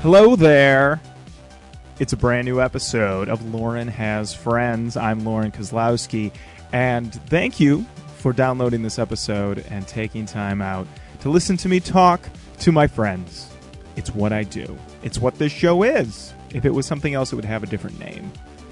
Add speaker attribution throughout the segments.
Speaker 1: Hello there. It's a brand new episode of Lauren Has Friends. I'm Lauren Kozlowski, and thank you for downloading this episode and taking time out to listen to me talk to my friends. It's what I do. It's what this show is. If it was something else, it would have a different name,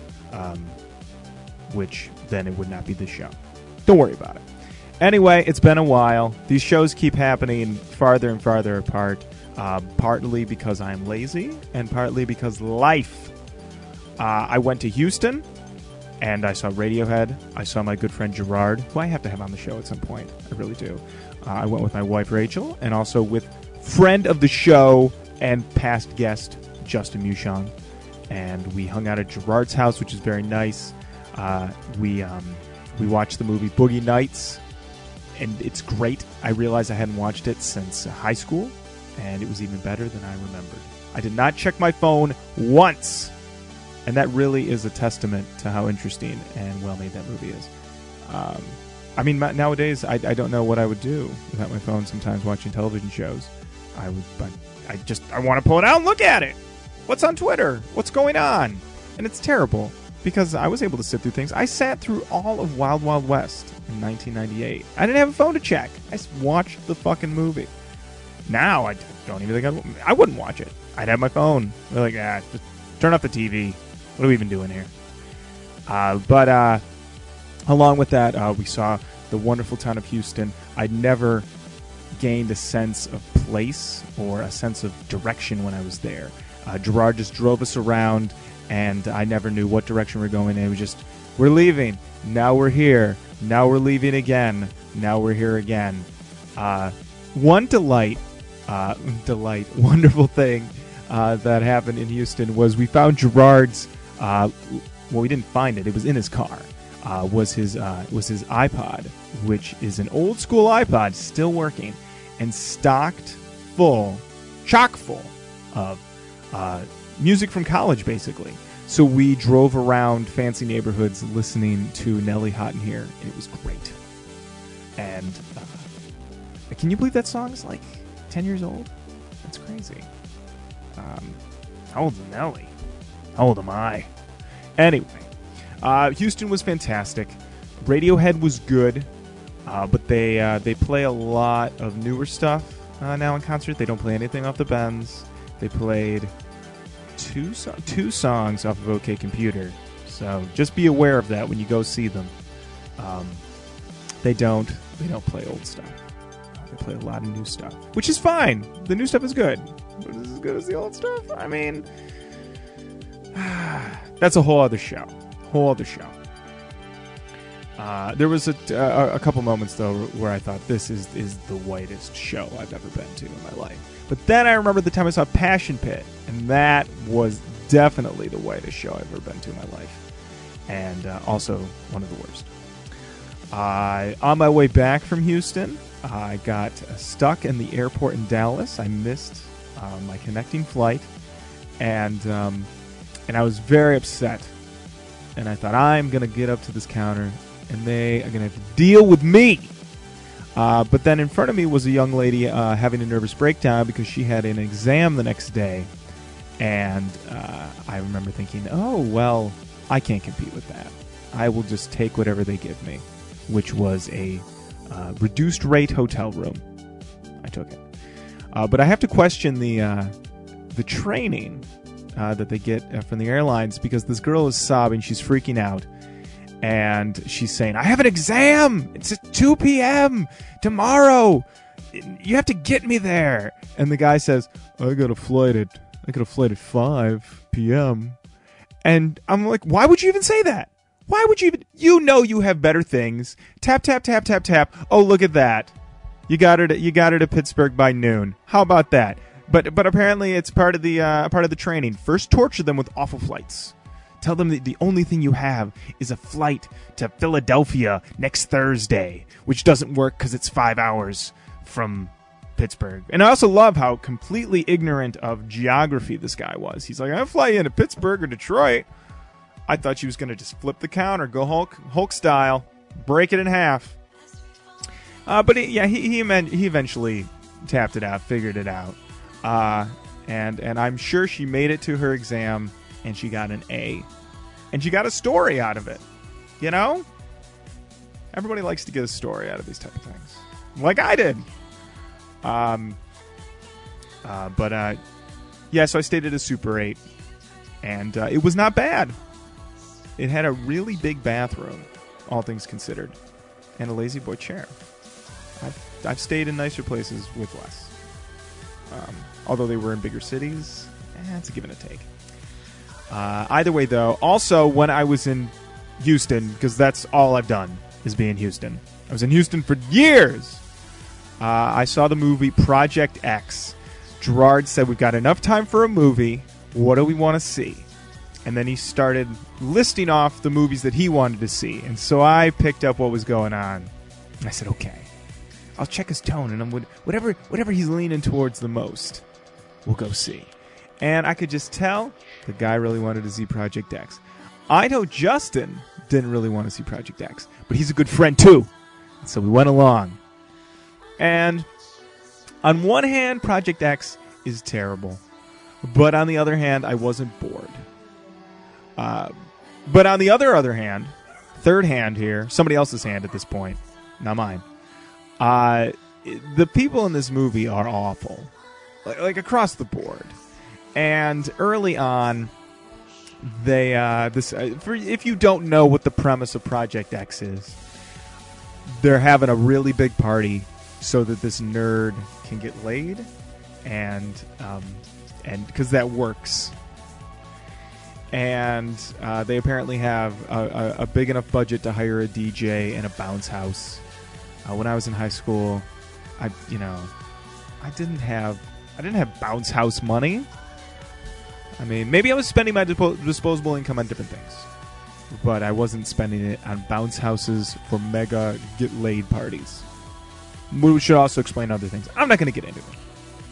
Speaker 1: which then it would not be the show. Don't worry about it. Anyway, it's been a while. These shows keep happening farther and farther apart. Partly because I'm lazy, and partly because life. I went to Houston, and I saw Radiohead. I saw my good friend Gerard, who I have to have on the show at some point. I really do. I went with my wife Rachel, and also with friend of the show and past guest Justin Muchon. And we hung out at Gerard's house, which is very nice. We watched the movie Boogie Nights, and it's great. I realized I hadn't watched it since high school. And it was even better than I remembered. I did not check my phone once. And that really is a testament to how interesting and well-made that movie is. I mean, nowadays, I don't know what I would do without my phone sometimes watching television shows. I want to pull it out and look at it. What's on Twitter? What's going on? And it's terrible because I was able to sit through things. I sat through all of Wild Wild West in 1998. I didn't have a phone to check. I just watched the fucking movie. Now, I don't even think I wouldn't watch it. I'd have my phone. They're like, just turn off the TV. What are we even doing here? But along with that, we saw the wonderful town of Houston. I'd never gained a sense of place or a sense of direction when I was there. Gerard just drove us around, and I never knew what direction we're going in. It was just, we're leaving. Now we're here. Now we're leaving again. Now we're here again. One wonderful thing that happened in Houston was we found Gerard's. We didn't find it; it was in his car. Was his iPod, which is an old school iPod, still working, and stocked chock full of music from college, basically. So we drove around fancy neighborhoods listening to Nelly Houghton here, and it was great. And can you believe that song is like 10 years old? That's crazy. How old's Nelly? How old am I? Anyway, Houston was fantastic. Radiohead was good, but they play a lot of newer stuff now in concert. They don't play anything off the bends. They played two songs off of OK Computer, so just be aware of that when you go see them. They don't play old stuff. They play a lot of new stuff, which is fine. The new stuff is good. But is it as good as the old stuff? I mean, that's a whole other show. There was a couple moments, though, where I thought this is the whitest show I've ever been to in my life. But then I remember the time I saw Passion Pit, and that was definitely the whitest show I've ever been to in my life. And also one of the worst. On my way back from Houston, I got stuck in the airport in Dallas. I missed my connecting flight, and I was very upset. And I thought, I'm going to get up to this counter, and they are going to have to deal with me. But then in front of me was a young lady having a nervous breakdown because she had an exam the next day. And I remember thinking, oh, well, I can't compete with that. I will just take whatever they give me, which was a reduced rate hotel room. I took it. But I have to question the training that they get from the airlines, because this girl is sobbing. She's freaking out. And she's saying, I have an exam. It's at 2 p.m. tomorrow. You have to get me there. And the guy says, I got a flight at 5 p.m. And I'm like, why would you even say that? Why would you even... You know you have better things. Tap, tap, tap, tap, tap. Oh, look at that. You got her to Pittsburgh by noon. How about that? But apparently it's part of the training. First, torture them with awful flights. Tell them that the only thing you have is a flight to Philadelphia next Thursday, which doesn't work because it's 5 hours from Pittsburgh. And I also love how completely ignorant of geography this guy was. He's like, I'll fly you into Pittsburgh or Detroit. I thought she was going to just flip the counter, go Hulk style, break it in half. But he eventually tapped it out, figured it out. and I'm sure she made it to her exam, and she got an A. And she got a story out of it. You know? Everybody likes to get a story out of these type of things. Like I did. Yeah, so I stayed at a Super 8. And it was not bad. It had a really big bathroom, all things considered. And a lazy boy chair. I've stayed in nicer places with less. Although they were in bigger cities, it's a give and a take. Either way, though, also when I was in Houston, because that's all I've done is be in Houston. I was in Houston for years. I saw the movie Project X. Gerard said, we've got enough time for a movie. What do we want to see? And then he started listing off the movies that he wanted to see. And so I picked up what was going on. And I said, okay, I'll check his tone. And whatever he's leaning towards the most, we'll go see. And I could just tell the guy really wanted to see Project X. I know Justin didn't really want to see Project X. But he's a good friend, too. So we went along. And on one hand, Project X is terrible. But on the other hand, I wasn't bored. But on the other hand, third hand here, somebody else's hand at this point, not mine. The people in this movie are awful, like across the board. And early on, they if you don't know what the premise of Project X is, they're having a really big party so that this nerd can get laid, and because that works. And they apparently have a big enough budget to hire a DJ and a bounce house. When I was in high school, I didn't have bounce house money. I mean, maybe I was spending my disposable income on different things, but I wasn't spending it on bounce houses for mega get laid parties. We should also explain other things. I'm not going to get into it.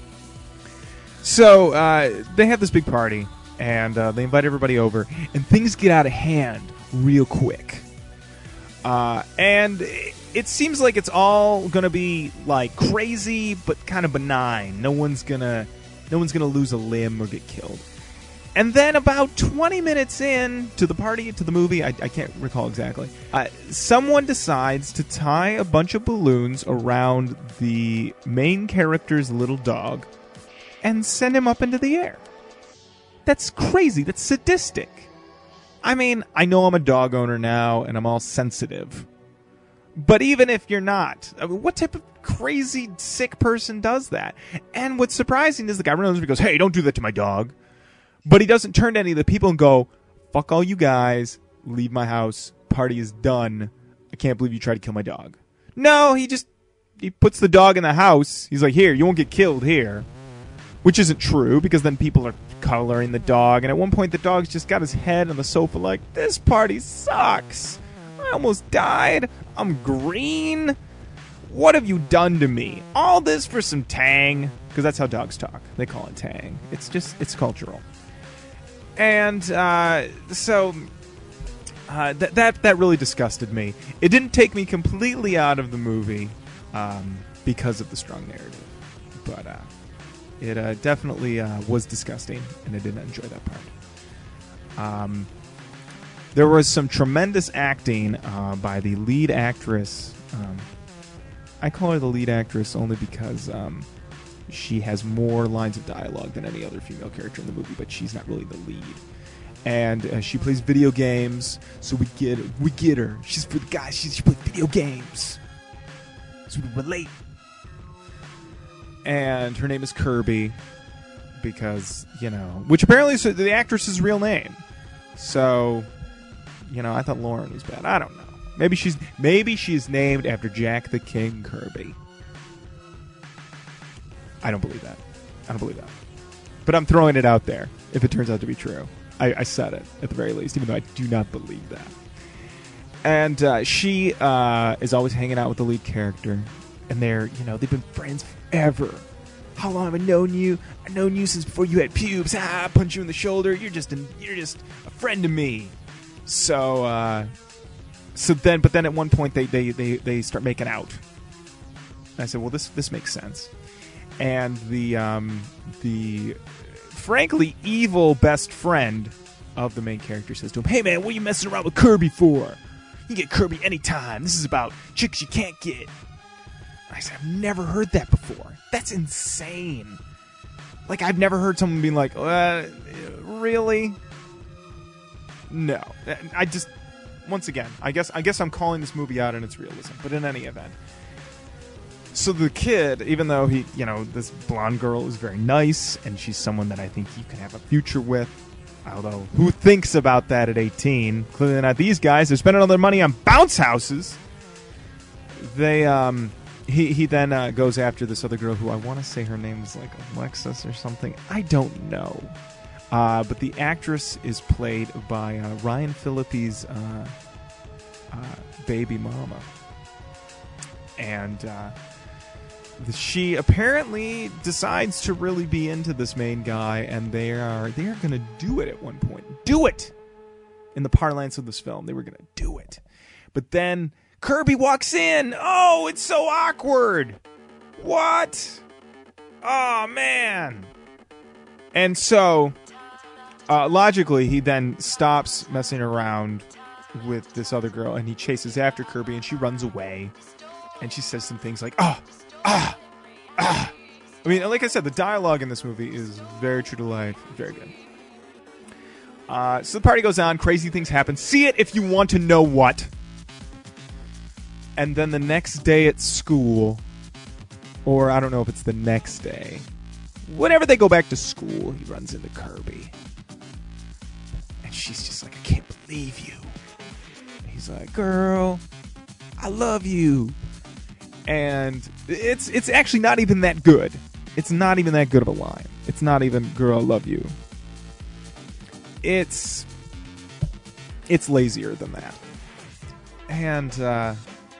Speaker 1: So they have this big party. And they invite everybody over, and things get out of hand real quick. And it seems like it's all gonna be like crazy, but kind of benign. No one's gonna lose a limb or get killed. And then about 20 minutes in to the party, to the movie, I can't recall exactly. Someone decides to tie a bunch of balloons around the main character's little dog, and send him up into the air. That's crazy. That's sadistic. I mean, I know I'm a dog owner now, and I'm all sensitive. But even if you're not, I mean, what type of crazy, sick person does that? And what's surprising is the guy runs over and goes, hey, don't do that to my dog. But he doesn't turn to any of the people and go, fuck all you guys, leave my house, party is done. I can't believe you tried to kill my dog. No, he puts the dog in the house. He's like, here, you won't get killed here. Which isn't true, because then people are coloring the dog, and at one point the dog's just got his head on the sofa like, this party sucks. I almost died. I'm green. What have you done to me? All this for some tang. Because that's how dogs talk. They call it tang. It's cultural. And that really disgusted me. It didn't take me completely out of the movie because of the strong narrative. But it definitely was disgusting, and I didn't enjoy that part. There was some tremendous acting by the lead actress. I call her the lead actress only because she has more lines of dialogue than any other female character in the movie, but she's not really the lead. And she plays video games, so we get her. She's for the guys. She plays video games, so we relate. And her name is Kirby, because, which apparently is the actress's real name. So, I thought Lauren was bad. I don't know. Maybe she's named after Jack the King Kirby. I don't believe that. But I'm throwing it out there if it turns out to be true. I said it, at the very least, even though I do not believe that. And she is always hanging out with the lead character. And they've been friends forever. How long have I known you? I've known you since before you had pubes. I punch you in the shoulder. You're just a friend to me. But then at one point they start making out. And I said, well, this makes sense. And the frankly evil best friend of the main character says to him, "Hey man, what are you messing around with Kirby for? You can get Kirby anytime. This is about chicks you can't get." I said, I've never heard that before. That's insane. Like, I've never heard someone being like, really? No. I just, once again, I guess I'm calling this movie out in its realism. But in any event. So the kid, even though this blonde girl is very nice, and she's someone that I think you can have a future with, although who thinks about that at 18? Clearly not these guys. They're spending all their money on bounce houses. He then goes after this other girl who I want to say her name is like Alexis or something. I don't know. But the actress is played by Ryan Phillippe's baby mama. And she apparently decides to really be into this main guy, and they are going to do it at one point. Do it! In the parlance of this film, they were going to do it. But then Kirby walks in. Oh, it's so awkward. What? Oh, man. And so, logically, he then stops messing around with this other girl, and he chases after Kirby, and she runs away. And she says some things like, I mean, like I said, the dialogue in this movie is very true to life. Very good. So the party goes on. Crazy things happen. See it if you want to know what. And then the next day at school, or I don't know if it's the next day, whenever they go back to school, he runs into Kirby. And she's just like, I can't believe you. And he's like, girl, I love you. And it's actually not even that good. It's not even that good of a line. It's not even, girl, I love you. It's lazier than that. And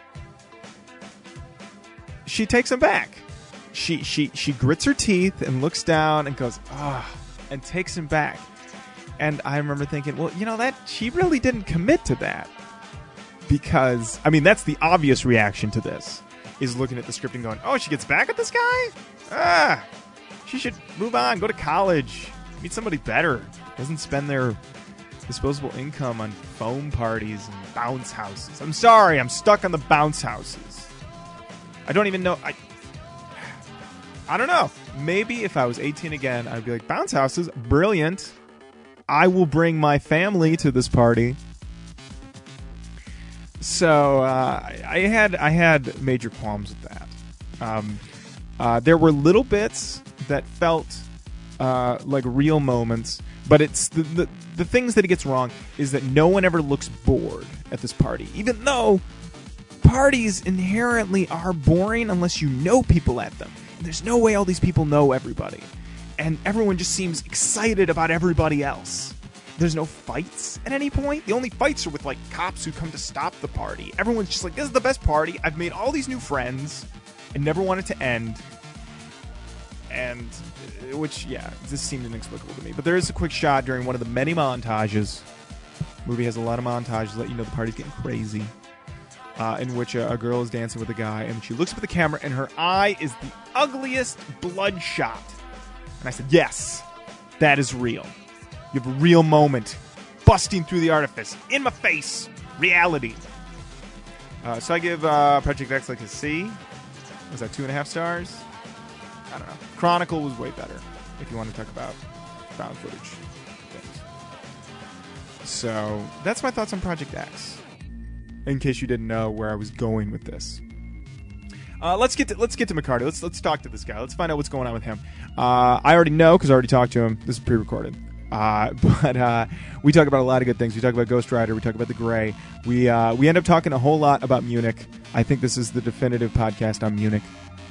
Speaker 1: she takes him back. She grits her teeth and looks down and goes, and takes him back. And I remember thinking, well, that she really didn't commit to that. Because, I mean, that's the obvious reaction to this, is looking at the script and going, oh, she gets back at this guy? She should move on, go to college, meet somebody better. Doesn't spend their disposable income on foam parties and bounce houses. I'm sorry, I'm stuck on the bounce houses. I don't even know. I don't know. Maybe if I was 18 again, I'd be like, bounce houses, brilliant. I will bring my family to this party. So I had major qualms with that. There were little bits that felt like real moments, but it's the things that it gets wrong is that no one ever looks bored at this party, even though parties inherently are boring unless you know people at them. And there's no way all these people know everybody, and everyone just seems excited about everybody else. There's no fights at any point. The only fights are with like cops who come to stop the party. Everyone's just like, this is the best party. I've made all these new friends. I never want it to end. And which, yeah, this seemed inexplicable to me. But there is a quick shot during one of the many montages. The movie has a lot of montages, let you know the party's getting crazy. In which a girl is dancing with a guy, and she looks up at the camera, and her eye is the ugliest bloodshot. And I said, yes, that is real. You have a real moment, busting through the artifice, in my face, reality. So I give Project X like a C. Was that 2.5 stars? I don't know. Chronicle was way better, if you want to talk about found footage things. So that's my thoughts on Project X. In case you didn't know where I was going with this. Let's get to McCarty. Let's talk to this guy. Let's find out what's going on with him. I already know because I already talked to him. This is pre-recorded. But we talk about a lot of good things. We talk about Ghost Rider. We talk about The Grey. We end up talking a whole lot about Munich. I think this is the definitive podcast on Munich.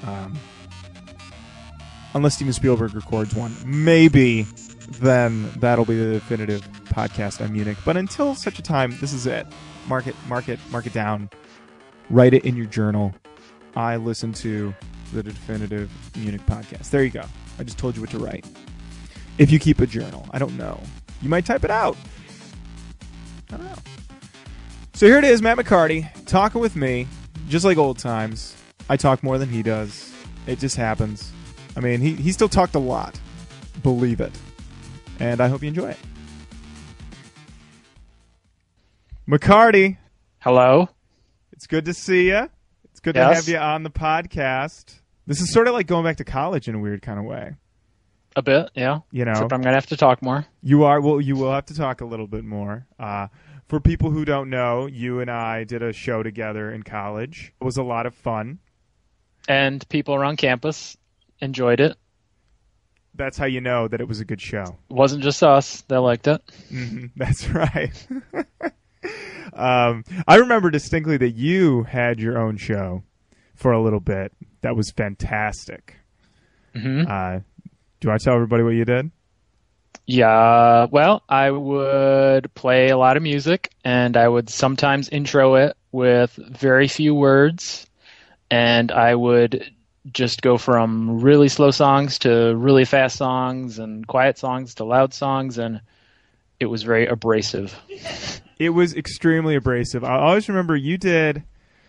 Speaker 1: Unless Steven Spielberg records one. Maybe then that'll be the definitive podcast on Munich. But until such a time, this is it. Mark it down. Write it in your journal. I listen to the definitive Munich podcast. There you go. I just told you what to write. If you keep a journal. I don't know. You might type it out. I don't know. So here it is, Matt McCarty, talking with me, just like old times. I talk more than he does. It just happens. I mean, he still talked a lot. Believe it. and I hope you enjoy it. McCarty,
Speaker 2: Hello.
Speaker 1: it's good to see you. It's good to
Speaker 2: Yes.
Speaker 1: have you on the podcast. This is sort of like going back to college in a weird kind of way.
Speaker 2: A bit, yeah.
Speaker 1: You know,
Speaker 2: Except I'm going to have to talk more.
Speaker 1: you will have to talk a little bit more. For people who don't know, you and I did a show together in college. It was a lot of fun.
Speaker 2: And people around campus enjoyed it.
Speaker 1: That's how you know that it was a good show.
Speaker 2: It wasn't just us that liked it.
Speaker 1: That's right. I remember distinctly that you had your own show for a little bit. That was fantastic.
Speaker 2: Hmm.
Speaker 1: Do I tell everybody what you did?
Speaker 2: Yeah, well, I would play a lot of music, and I would sometimes intro it with very few words, and I would just go from really slow songs to really fast songs and quiet songs to loud songs, and it was very abrasive.
Speaker 1: It was extremely abrasive. I always remember you did.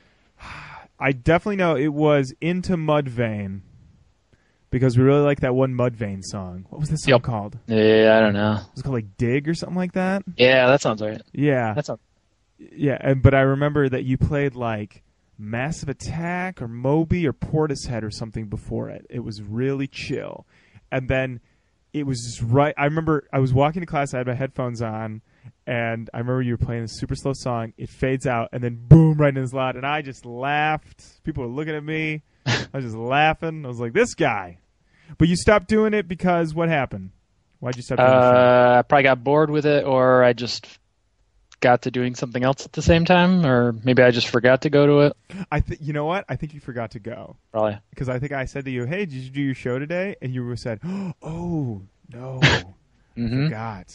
Speaker 1: I definitely know it was Into Mudvayne because we really liked that one Mudvayne song. What was this song called?
Speaker 2: Yeah, I don't know.
Speaker 1: Was it called like Dig or something like that?
Speaker 2: Yeah, that sounds right.
Speaker 1: Yeah.
Speaker 2: That sounds.
Speaker 1: Yeah, but I remember that you played like Massive Attack or Moby or Portishead or something before it. It was really chill. And then it was just right. I remember I was walking to class, I had my headphones on, and I remember you were playing this super slow song. It fades out, and then boom, right in his loud. And I just laughed. People were looking at me. I was just laughing. I was like, this guy. But you stopped doing it because what happened? Why'd you stop doing the show?
Speaker 2: I probably got bored with it, or I just got to doing something else at the same time, or maybe I just forgot to go to it.
Speaker 1: You know what? I think you forgot to go.
Speaker 2: Probably.
Speaker 1: Because I think I said to you, hey, did you do your show today? And you said, oh, no.
Speaker 2: Mm-hmm.
Speaker 1: Forgot.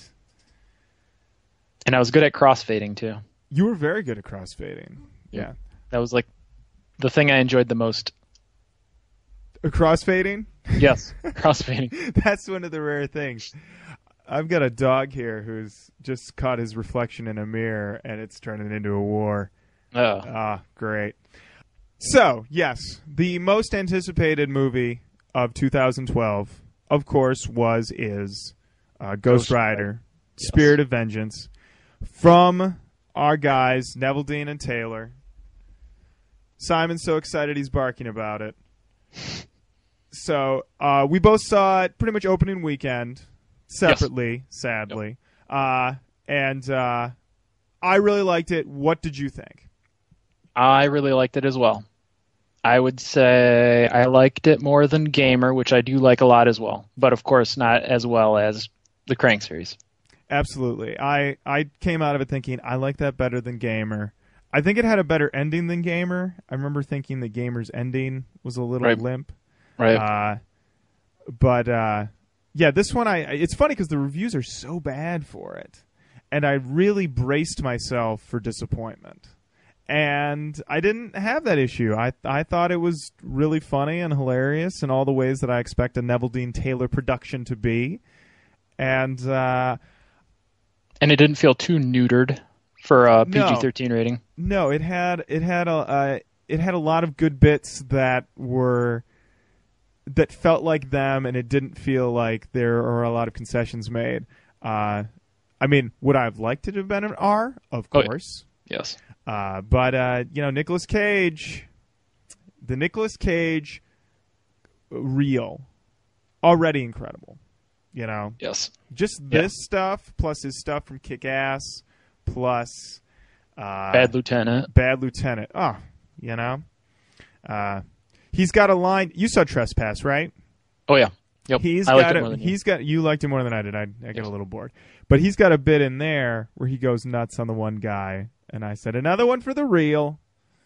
Speaker 2: And I was good at crossfading, too.
Speaker 1: You were very good at crossfading. Yeah.
Speaker 2: That was like the thing I enjoyed the most.
Speaker 1: Crossfading?
Speaker 2: Yes, crossfading.
Speaker 1: That's one of the rare things. I've got a dog here who's just caught his reflection in a mirror, and it's turning into a war.
Speaker 2: Oh.
Speaker 1: Ah, great. So, yes, the most anticipated movie of 2012, of course, is Ghost Rider,
Speaker 2: Yes.
Speaker 1: Spirit of Vengeance, from our guys, Neville Dean and Taylor. Simon's so excited he's barking about it. So, we both saw it pretty much opening weekend, separately, sadly.
Speaker 2: Yep.
Speaker 1: And I really liked it. What did you think?
Speaker 2: I really liked it as well. I would say I liked it more than Gamer, which I do like a lot as well. But, of course, not as well as the Crank series.
Speaker 1: Absolutely. I came out of it thinking I like that better than Gamer. I think it had a better ending than Gamer. I remember thinking the Gamer's ending was a little limp.
Speaker 2: Right.
Speaker 1: But yeah, this one it's funny because the reviews are so bad for it, and I really braced myself for disappointment. And I didn't have that issue. I thought it was really funny and hilarious in all the ways that I expect a Neville Dean Taylor production to be. And
Speaker 2: it didn't feel too neutered for a PG-13 rating.
Speaker 1: No, it had a lot of good bits that felt like them, and it didn't feel like there are a lot of concessions made. I mean, would I have liked it to have been an R? Of course.
Speaker 2: Yes.
Speaker 1: But Nicolas Cage, the Nicolas Cage reel, already incredible.
Speaker 2: Yes.
Speaker 1: Just this stuff plus his stuff from Kick-Ass plus
Speaker 2: Bad Lieutenant.
Speaker 1: Oh, he's got a line. You saw Trespass, right?
Speaker 2: Oh yeah. Yep.
Speaker 1: He's
Speaker 2: I liked
Speaker 1: got
Speaker 2: it more than you.
Speaker 1: You liked it more than I did. I get a little bored, but he's got a bit in there where he goes nuts on the one guy, and I said another one for the reel.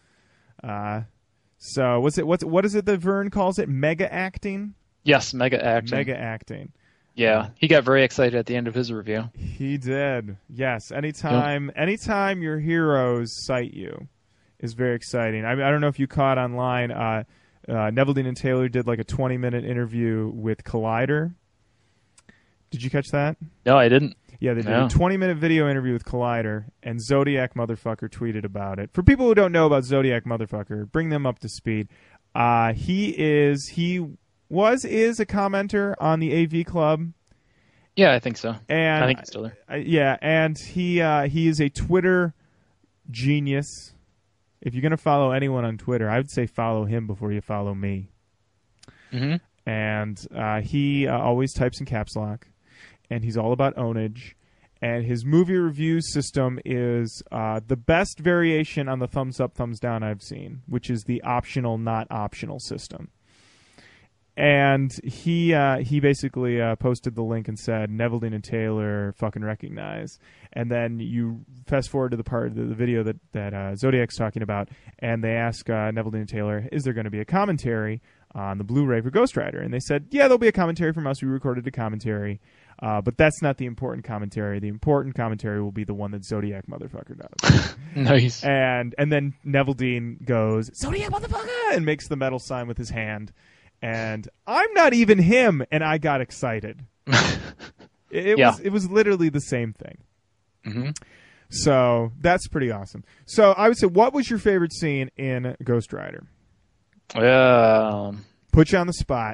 Speaker 1: So what is it that Vern calls it? Mega acting.
Speaker 2: Yes, mega acting.
Speaker 1: Mega acting.
Speaker 2: Yeah, he got very excited at the end of his review.
Speaker 1: He did. Yes. Anytime your heroes cite you is very exciting. I mean, I don't know if you caught online. Neville Dean and Taylor did like a 20-minute interview with Collider. Did you catch that?
Speaker 2: No, I didn't.
Speaker 1: Yeah, they did a 20-minute video interview with Collider, and Zodiac Motherfucker tweeted about it. For people who don't know about Zodiac Motherfucker, bring them up to speed. He is a commenter on the AV Club,
Speaker 2: Yeah, I think so.
Speaker 1: And
Speaker 2: I think he's still there.
Speaker 1: Yeah, and he is a Twitter genius. If you're gonna follow anyone on Twitter, I would say follow him before you follow me.
Speaker 2: Mm-hmm.
Speaker 1: And he always types in caps lock, and he's all about ownage. And his movie review system is the best variation on the thumbs up, thumbs down I've seen, which is the optional, not optional system. And he basically posted the link and said, Neveldine and Taylor fucking recognize. And then you fast forward to the part of the video that Zodiac's talking about, and they ask Neveldine and Taylor, is there going to be a commentary on the Blu-ray for Ghost Rider? And they said, yeah, there'll be a commentary from us. We recorded a commentary. But that's not the important commentary. The important commentary will be the one that Zodiac motherfucker does.
Speaker 2: Nice.
Speaker 1: And then Neveldine goes, Zodiac motherfucker, and makes the metal sign with his hand. And I'm not even him, and I got excited. It was literally the same thing.
Speaker 2: Mm-hmm.
Speaker 1: So that's pretty awesome. So I would say, what was your favorite scene in Ghost Rider? Put you on the spot.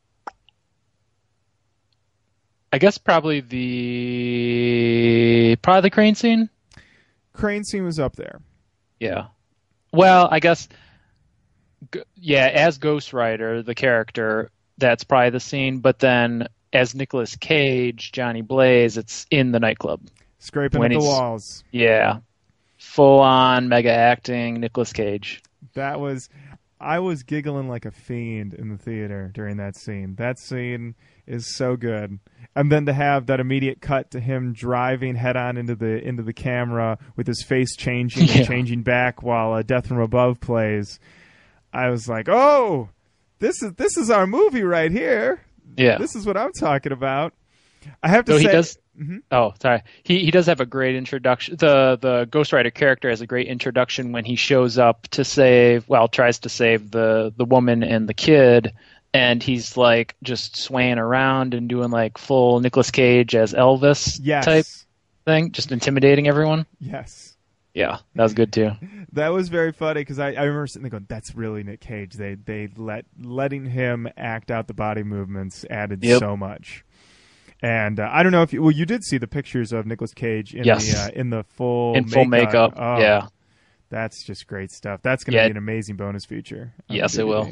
Speaker 2: I guess probably the crane scene.
Speaker 1: Crane scene was up there.
Speaker 2: Yeah. Well, I guess. Yeah, as Ghost Rider, the character, that's probably the scene. But then, as Nicolas Cage, Johnny Blaze, it's in the nightclub.
Speaker 1: Scraping at the walls.
Speaker 2: Yeah. Full-on mega acting Nicolas Cage.
Speaker 1: I was giggling like a fiend in the theater during that scene. That scene is so good. And then to have that immediate cut to him driving head-on into the camera with his face changing and changing back while Death from Above plays. I was like, oh, this is our movie right here.
Speaker 2: Yeah.
Speaker 1: This is what I'm talking about. I have to say...
Speaker 2: He does,
Speaker 1: mm-hmm.
Speaker 2: Oh, sorry. He does have a great introduction. The Ghost Rider character has a great introduction when he shows up to tries to save the woman and the kid, and he's like just swaying around and doing like full Nicolas Cage as Elvis type thing, just intimidating everyone.
Speaker 1: Yes.
Speaker 2: Yeah, that was good too.
Speaker 1: That was very funny because I remember sitting there going, "That's really Nick Cage." They letting him act out the body movements added so much. And I don't know if you did see the pictures of Nicolas Cage in the full
Speaker 2: makeup.
Speaker 1: Oh,
Speaker 2: yeah,
Speaker 1: that's just great stuff. That's going to be an amazing bonus feature.
Speaker 2: Yes, it will.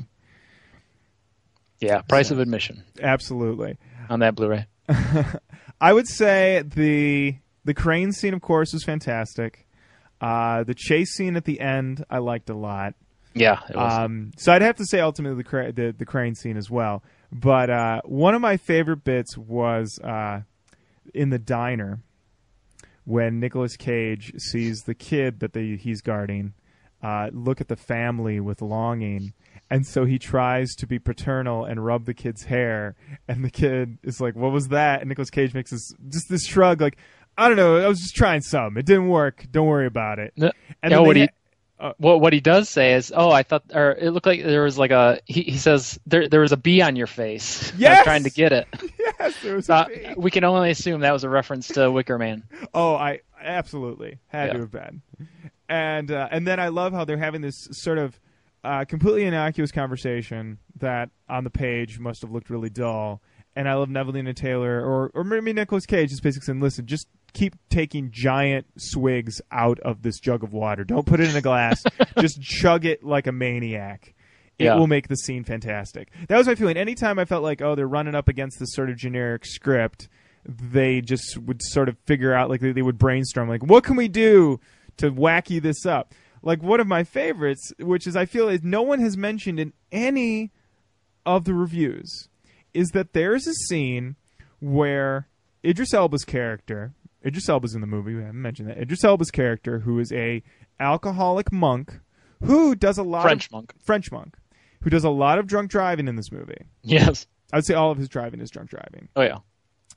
Speaker 2: Yeah, price of admission.
Speaker 1: Absolutely.
Speaker 2: On that Blu-ray.
Speaker 1: I would say the crane scene, of course, was fantastic. The chase scene at the end, I liked a lot.
Speaker 2: Yeah, it was.
Speaker 1: So I'd have to say ultimately the crane scene as well. But one of my favorite bits was in the diner when Nicolas Cage sees the kid that he's guarding look at the family with longing. And so he tries to be paternal and rub the kid's hair. And the kid is like, what was that? And Nicolas Cage makes this shrug like, I don't know. I was just trying something. It didn't work. Don't worry about it.
Speaker 2: And what he does say is, I thought, or it looked like there was like he says, there was a bee on your face.
Speaker 1: Yes!
Speaker 2: I was trying to get it.
Speaker 1: Yes, there was a bee.
Speaker 2: We can only assume that was a reference to Wicker Man.
Speaker 1: Oh, I absolutely had to have been. And then I love how they're having this sort of completely innocuous conversation that on the page must have looked really dull. And I love Neveldine and Taylor, or maybe Nicolas Cage is basically saying, listen, just keep taking giant swigs out of this jug of water. Don't put it in a glass. Just chug it like a maniac. It will make the scene fantastic. That was my feeling. Anytime I felt like, they're running up against this sort of generic script, they just would sort of figure out, like they would brainstorm, like, what can we do to wacky this up? Like one of my favorites, which is I feel like no one has mentioned in any of the reviews, is that there's a scene where Idris Elba's character, Idris Elba's in the movie, we haven't mentioned that, Idris Elba's character, who is a alcoholic monk, who does a lot French monk, who does a lot of drunk driving in this movie.
Speaker 2: Yes.
Speaker 1: I would say all of his driving is drunk driving.
Speaker 2: Oh, yeah.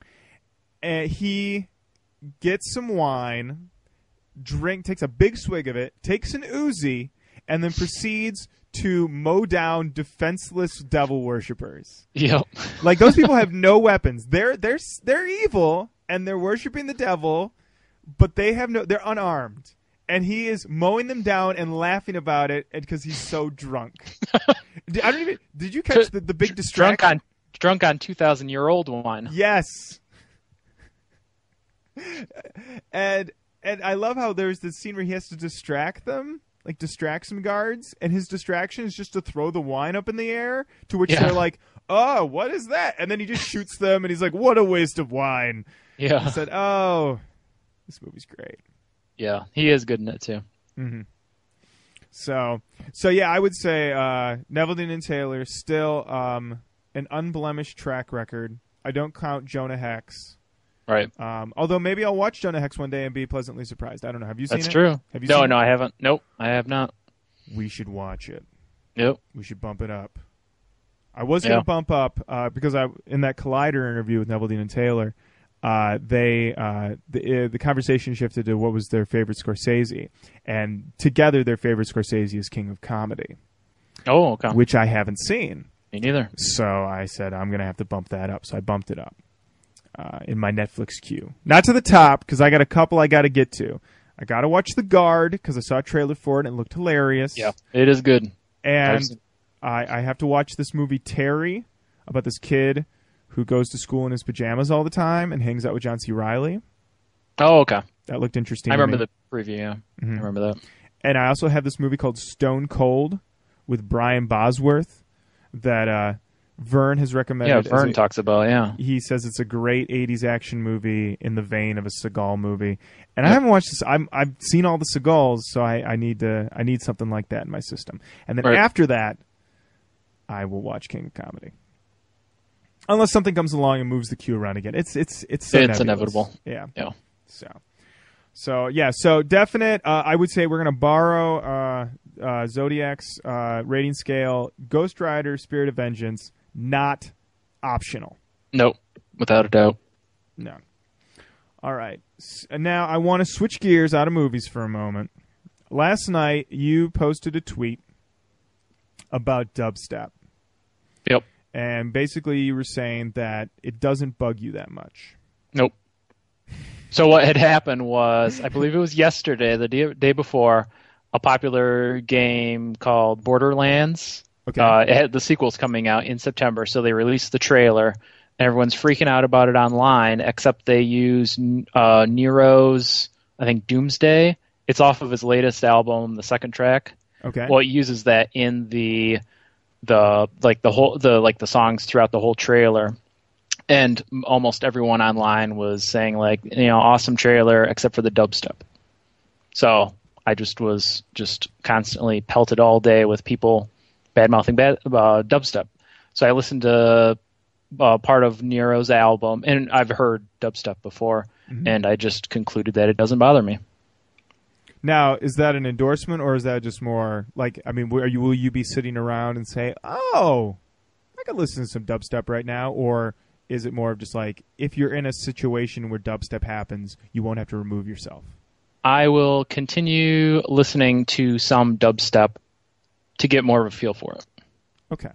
Speaker 1: And he gets some wine, takes a big swig of it, takes an Uzi, and then proceeds to mow down defenseless devil worshippers.
Speaker 2: Yep.
Speaker 1: Like those people have no weapons. They're evil and they're worshiping the devil, but they're unarmed. And he is mowing them down and laughing about it because he's so drunk. Did you catch the big distraction?
Speaker 2: Drunk on 2,000-year-old wine.
Speaker 1: Yes. and I love how there's this scene where he has to distract them, like distract some guards, and his distraction is just to throw the wine up in the air, to which they're like, "Oh, what is that?" And then he just shoots them, and he's like, "What a waste of wine."
Speaker 2: Yeah.
Speaker 1: I said, "Oh, this movie's great."
Speaker 2: Yeah, he is good in it too.
Speaker 1: Mm-hmm. So yeah, I would say Neville Dean Taylor still an unblemished track record. I don't count Jonah Hex.
Speaker 2: Right.
Speaker 1: Although maybe I'll watch Jonah Hex one day and be pleasantly surprised. I don't know. Have you seen it?
Speaker 2: That's true.
Speaker 1: Have you
Speaker 2: No,
Speaker 1: seen
Speaker 2: no,
Speaker 1: it?
Speaker 2: I haven't. Nope, I have not.
Speaker 1: We should watch it.
Speaker 2: Yep.
Speaker 1: We should bump it up. I was going to bump up because in that Collider interview with Neville Dean and Taylor, the conversation shifted to what was their favorite Scorsese, and together their favorite Scorsese is King of Comedy.
Speaker 2: Oh, okay.
Speaker 1: Which I haven't seen.
Speaker 2: Me neither.
Speaker 1: So I said I'm going to have to bump that up. So I bumped it up in my Netflix queue. Not to the top, because I got a couple I got to get to. I got to watch The Guard, because I saw a trailer for it and it looked hilarious.
Speaker 2: Yeah, it is good.
Speaker 1: And I have to watch this movie Terry, about this kid who goes to school in his pajamas all the time and hangs out with John C. Reilly.
Speaker 2: Oh, okay.
Speaker 1: That looked interesting.
Speaker 2: I remember the preview, yeah.
Speaker 1: Mm-hmm.
Speaker 2: I remember that.
Speaker 1: And I also have this movie called Stone Cold with Brian Bosworth that Vern has recommended.
Speaker 2: Yeah, Vern talks about, yeah.
Speaker 1: He says it's a great 80s action movie in the vein of a Seagal movie. And I haven't watched this. I've seen all the Seagals, so I need something like that in my system. And then after that, I will watch King of Comedy. Unless something comes along and moves the queue around again. It's
Speaker 2: inevitable.
Speaker 1: Yeah.
Speaker 2: Yeah.
Speaker 1: So definite. I would say we're gonna borrow Zodiac's rating scale. Ghost Rider: Spirit of Vengeance, not optional.
Speaker 2: Nope, without a doubt.
Speaker 1: No. All right. And now I want to switch gears out of movies for a moment. Last night you posted a tweet about dubstep.
Speaker 2: Yep.
Speaker 1: And basically you were saying that it doesn't bug you that much.
Speaker 2: Nope. So what had happened was, I believe it was yesterday, the day before, a popular game called Borderlands.
Speaker 1: Okay.
Speaker 2: It had the sequel's coming out in September, so they released the trailer, and everyone's freaking out about it online, except they use Nero's, I think, Doomsday. It's off of his latest album, the second track.
Speaker 1: Okay.
Speaker 2: Well, it uses that in the songs throughout the whole trailer. And almost everyone online was saying, like, awesome trailer, except for the dubstep. So I was constantly pelted all day with people bad-mouthing dubstep. So I listened to part of Nero's album, and I've heard dubstep before, and I just concluded that it doesn't bother me.
Speaker 1: Now, is that an endorsement, or is that just more like, I mean, will you be sitting around and say, oh, I could listen to some dubstep right now, or is it more of just like, if you're in a situation where dubstep happens, you won't have to remove yourself?
Speaker 2: I will continue listening to some dubstep to get more of a feel for it.
Speaker 1: Okay.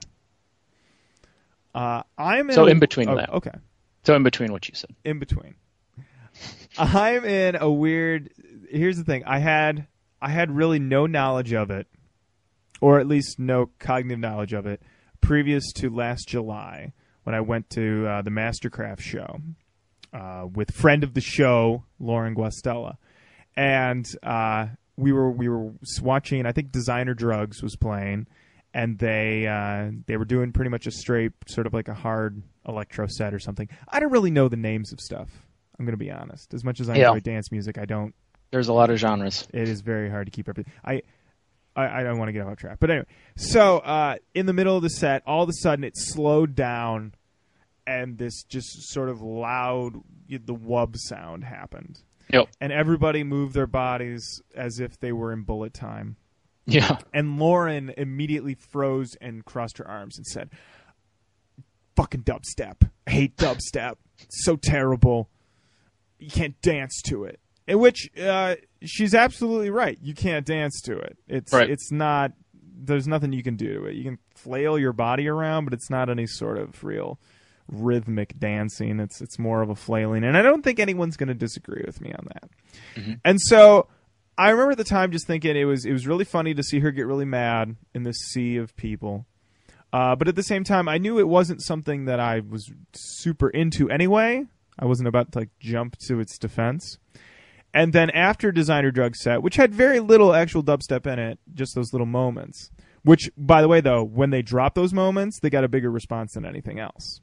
Speaker 2: In between that.
Speaker 1: Okay.
Speaker 2: So in between what you said.
Speaker 1: In between. I'm in a weird... Here's the thing. I had really no knowledge of it, or at least no cognitive knowledge of it, previous to last July when I went to the Mastercraft show with friend of the show, Lauren Guastella. And we were watching, I think Designer Drugs was playing, and they were doing pretty much a straight, sort of like a hard electro set or something. I don't really know the names of stuff, I'm going to be honest. As much as I enjoy dance music, I don't.
Speaker 2: There's a lot of genres.
Speaker 1: It is very hard to keep everything. I don't want to get off track. But anyway, so in the middle of the set, all of a sudden it slowed down, and this just sort of loud, the wub sound happened.
Speaker 2: Yep.
Speaker 1: And everybody moved their bodies as if they were in bullet time.
Speaker 2: Yeah.
Speaker 1: And Lauren immediately froze and crossed her arms and said, fucking dubstep. I hate dubstep. It's so terrible. You can't dance to it. In which she's absolutely right. You can't dance to it. It's not. There's nothing you can do to it. You can flail your body around, but it's not any sort of real rhythmic dancing. It's more of a flailing, and I don't think anyone's going to disagree with me on that. Mm-hmm. And so I remember at the time just thinking it was really funny to see her get really mad in this sea of people. But at the same time, I knew it wasn't something that I was super into anyway. I wasn't about to like jump to its defense. And then after Designer Drug set, which had very little actual dubstep in it, just those little moments, which, by the way, though, when they dropped those moments, they got a bigger response than anything else.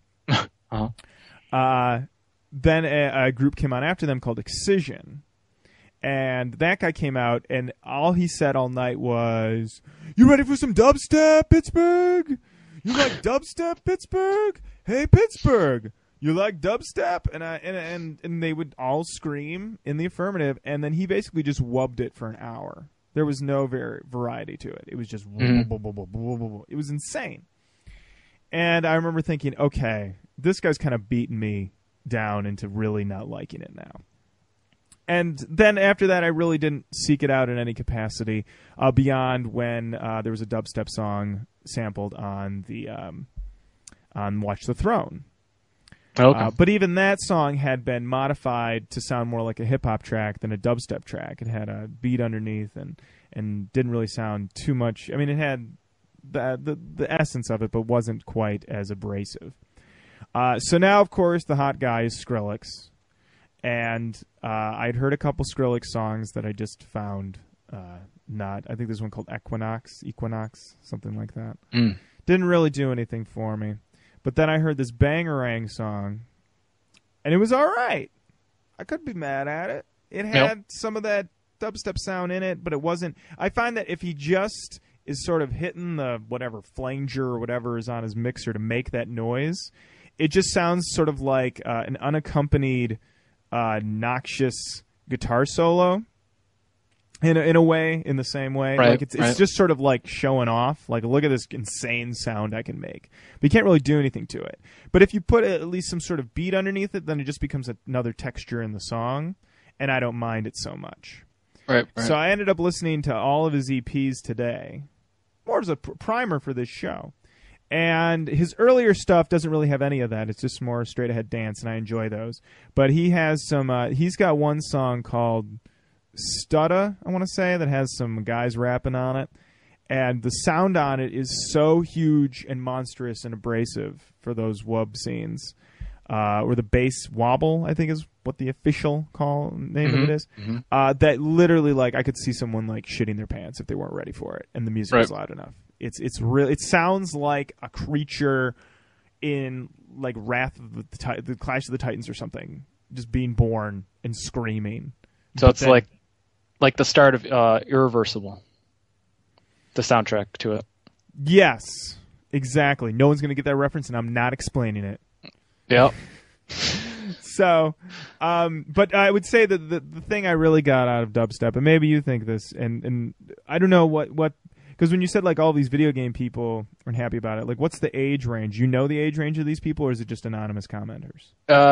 Speaker 1: Then a group came on after them called Excision. And that guy came out, and all he said all night was, "You ready for some dubstep, Pittsburgh? You like dubstep, Pittsburgh? Hey, Pittsburgh, you like dubstep?" And they would all scream in the affirmative, and then he basically just wubbed it for an hour. There was no variety to it. It was just it was insane. And I remember thinking, okay, this guy's kind of beaten me down into really not liking it now. And then after that, I really didn't seek it out in any capacity beyond when there was a dubstep song sampled on the on Watch the Throne.
Speaker 2: Okay.
Speaker 1: But even that song had been modified to sound more like a hip-hop track than a dubstep track. It had a beat underneath and didn't really sound too much. I mean, it had the essence of it, but wasn't quite as abrasive. So now, of course, the hot guy is Skrillex. And I'd heard a couple Skrillex songs that I just found not. I think there's one called Equinox, something like that. Didn't really do anything for me. But then I heard this Bangarang song, and it was all right. I couldn't be mad at it. It had some of that dubstep sound in it, but it wasn't. I find that if he just is sort of hitting the whatever flanger or whatever is on his mixer to make that noise, it just sounds sort of like an unaccompanied noxious guitar solo in a way, in the same way.
Speaker 2: Right,
Speaker 1: like it's just sort of like showing off, like, look at this insane sound I can make. But you can't really do anything to it. But if you put at least some sort of beat underneath it, then it just becomes another texture in the song, and I don't mind it so much.
Speaker 2: Right.
Speaker 1: So I ended up listening to all of his EPs today, more as a primer for this show. And his earlier stuff doesn't really have any of that. It's just more straight ahead dance, and I enjoy those. But he has some. He's got one song called Studda, I want to say, that has some guys rapping on it, and the sound on it is so huge and monstrous and abrasive for those wub scenes, or the bass wobble, I think is what the official name of it is. That literally, like, I could see someone like shitting their pants if they weren't ready for it, and the music was loud enough. It's real. It sounds like a creature in like Wrath of the Clash of the Titans or something, just being born and screaming.
Speaker 2: So it's like the start of Irreversible, the soundtrack to it.
Speaker 1: Yes, exactly. No one's gonna get that reference, and I'm not explaining it.
Speaker 2: Yep.
Speaker 1: So, but I would say that the thing I really got out of dubstep, and maybe you think this, and I don't know what. Because when you said, like, all these video game people aren't happy about it, like, what's the age range? You know the age range of these people, or is it just anonymous commenters?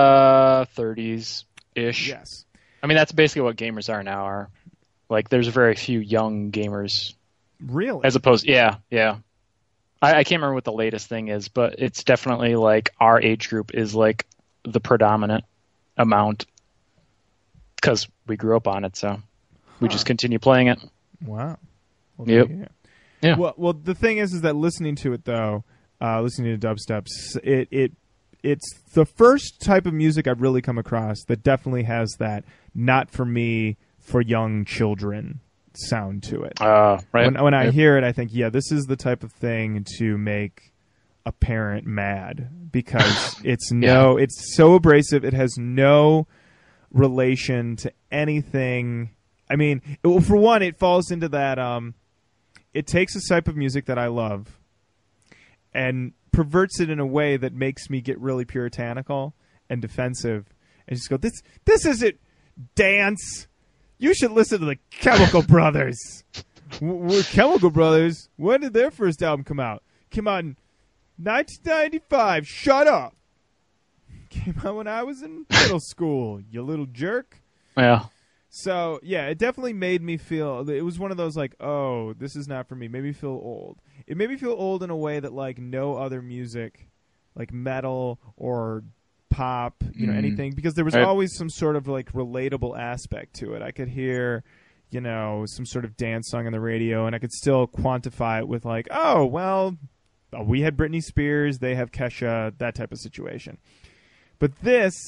Speaker 2: 30s-ish.
Speaker 1: Yes.
Speaker 2: I mean, that's basically what gamers are now. Like, there's very few young gamers.
Speaker 1: Really?
Speaker 2: As opposed, yeah. I can't remember what the latest thing is, but it's definitely, like, our age group is, like, the predominant amount. Because we grew up on it, so we just continue playing it.
Speaker 1: Wow. Well,
Speaker 2: yep. Yeah.
Speaker 1: Well, the thing is that listening to it, though, listening to dubstep, it's the first type of music I've really come across that definitely has that not for me, for young children sound to it.
Speaker 2: Right.
Speaker 1: When I hear it, I think, yeah, this is the type of thing to make a parent mad, because it's it's so abrasive. It has no relation to anything. I mean, for one, it falls into that. It takes a type of music that I love and perverts it in a way that makes me get really puritanical and defensive, and just go, this isn't dance. You should listen to the Chemical Brothers. Chemical Brothers, when did their first album come out? Came out in 1995. Shut up. Came out when I was in middle school, you little jerk.
Speaker 2: Yeah.
Speaker 1: So, yeah, it definitely made me feel, it was one of those, like, oh, this is not for me. It made me feel old. It made me feel old in a way that, like, no other music, like metal or pop, anything, because there was always some sort of, like, relatable aspect to it. I could hear, some sort of dance song on the radio, and I could still quantify it with, like, oh, well, we had Britney Spears, they have Kesha, that type of situation. But this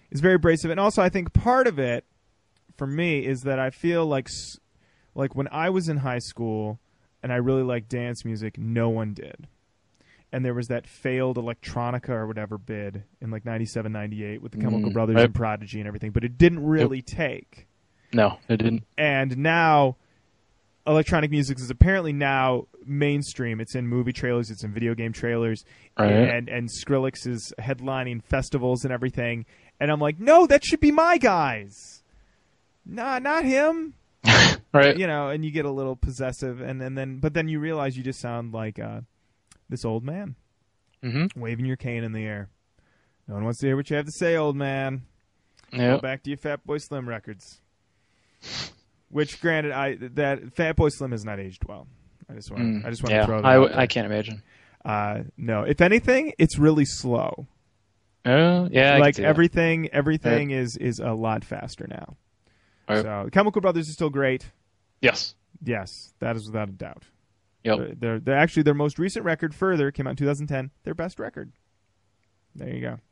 Speaker 1: is very abrasive. And also, I think part of it for me is that I feel like when I was in high school and I really liked dance music, no one did. And there was that failed electronica or whatever bid in like 97, 98 with the Chemical Brothers
Speaker 2: right.
Speaker 1: and Prodigy and everything, but it didn't really take.
Speaker 2: No, it didn't.
Speaker 1: And now electronic music is apparently now mainstream. It's in movie trailers, it's in video game trailers,
Speaker 2: Right.
Speaker 1: and Skrillex is headlining festivals and everything. And I'm like, no, that should be my guys. Nah, not him.
Speaker 2: Right.
Speaker 1: You know, and you get a little possessive, but then you realize you just sound like this old man waving your cane in the air. No one wants to hear what you have to say, old man. Go
Speaker 2: Yep.
Speaker 1: back to your Fatboy Slim records. Which, granted, that Fatboy Slim has not aged well. I just want to throw that out there.
Speaker 2: I can't imagine.
Speaker 1: No, if anything, it's really slow.
Speaker 2: Oh, yeah.
Speaker 1: Like everything is a lot faster now.
Speaker 2: Right.
Speaker 1: So the Chemical Brothers is still great.
Speaker 2: Yes.
Speaker 1: Yes, that is without a doubt.
Speaker 2: Yep.
Speaker 1: They're actually their most recent record, Further, came out in 2010. Their best record. There you go.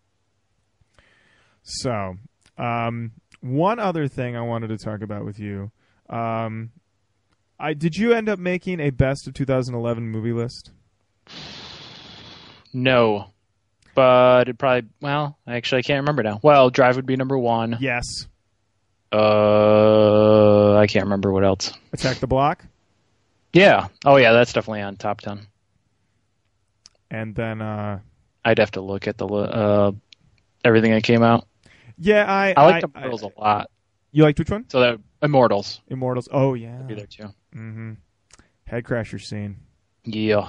Speaker 1: So, one other thing I wanted to talk about with you. Did you end up making a best of 2011 movie list?
Speaker 2: No. But it probably, well, actually I can't remember now. Well, Drive would be number 1.
Speaker 1: Yes.
Speaker 2: I can't remember what else.
Speaker 1: Attack the Block?
Speaker 2: Yeah. Oh, yeah, that's definitely on top 10.
Speaker 1: And then
Speaker 2: I'd have to look at the everything that came out.
Speaker 1: yeah,
Speaker 2: I liked Immortals a lot.
Speaker 1: You liked which one?
Speaker 2: So that Immortals
Speaker 1: Immortals. Oh yeah.
Speaker 2: would be there too.
Speaker 1: Mm-hmm. Headcrasher scene.
Speaker 2: Yeah.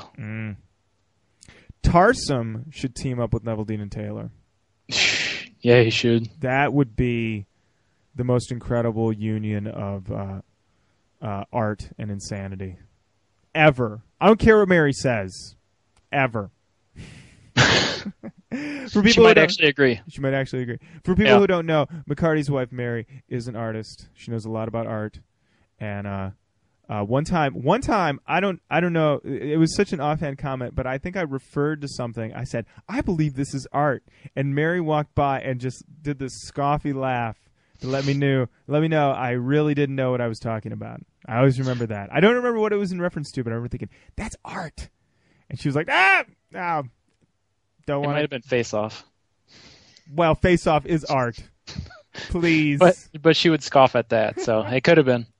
Speaker 1: Tarsum should team up with Neville Dean and Taylor.
Speaker 2: Yeah, he should.
Speaker 1: That would be the most incredible union of art and insanity ever. I don't care what Mary says. Ever. For people
Speaker 2: She might actually agree.
Speaker 1: She might actually agree. For people who don't know, McCarty's wife Mary is an artist. She knows a lot about art. And one time, I don't know. It was such an offhand comment, but I think I referred to something. I said, "I believe this is art," and Mary walked by and just did this scoffy laugh to let me know I really didn't know what I was talking about. I always remember that. I don't remember what it was in reference to, but I remember thinking, "That's art," and she was like, no. Don't
Speaker 2: It
Speaker 1: want
Speaker 2: might have been Face Off.
Speaker 1: Well, Face Off is art. Please.
Speaker 2: But she would scoff at that, so it could have been.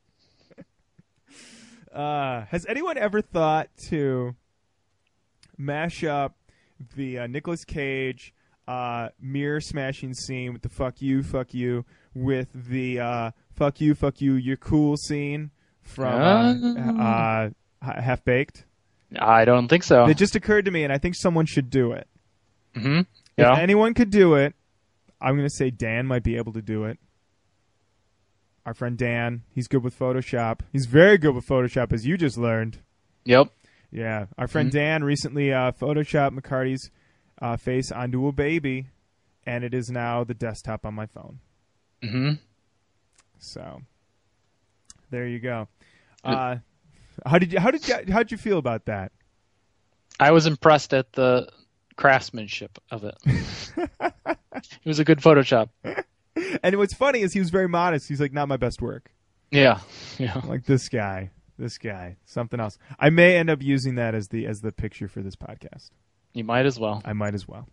Speaker 1: Has anyone ever thought to mash up the Nicolas Cage mirror smashing scene with the fuck you with the fuck you, you're cool scene from Half Baked?
Speaker 2: I don't think so.
Speaker 1: It just occurred to me, and I think someone should do it.
Speaker 2: Mm-hmm. Yeah.
Speaker 1: If anyone could do it, I'm going to say Dan might be able to do it. Our friend Dan, he's good with Photoshop. He's very good with Photoshop, as you just learned.
Speaker 2: Yep.
Speaker 1: Yeah. Our friend Dan recently Photoshopped McCarty's face onto a baby, and it is now the desktop on my phone.
Speaker 2: Mm-hmm.
Speaker 1: So, there you go. How'd you feel about that?
Speaker 2: I was impressed at the craftsmanship of it. It was a good Photoshop.
Speaker 1: And what's funny is he was very modest. He's like, not my best work.
Speaker 2: Yeah.
Speaker 1: I'm like, this guy, something else. I may end up using that as the picture for this podcast.
Speaker 2: You might as well.
Speaker 1: I might as well.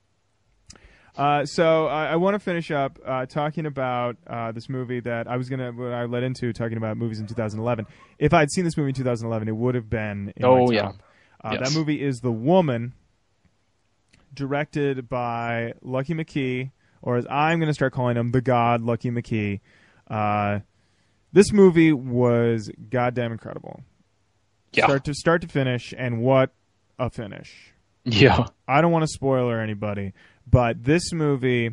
Speaker 1: So I want to finish up talking about this movie that what I led into talking about movies in 2011. If I had seen this movie in 2011, it would have been in my top.
Speaker 2: Yes.
Speaker 1: That movie is The Woman, directed by Lucky McKee, or as I'm going to start calling him, the God Lucky McKee. This movie was goddamn incredible.
Speaker 2: Yeah.
Speaker 1: Start to finish, and what a finish.
Speaker 2: Yeah.
Speaker 1: I don't want to spoiler anybody, but this movie,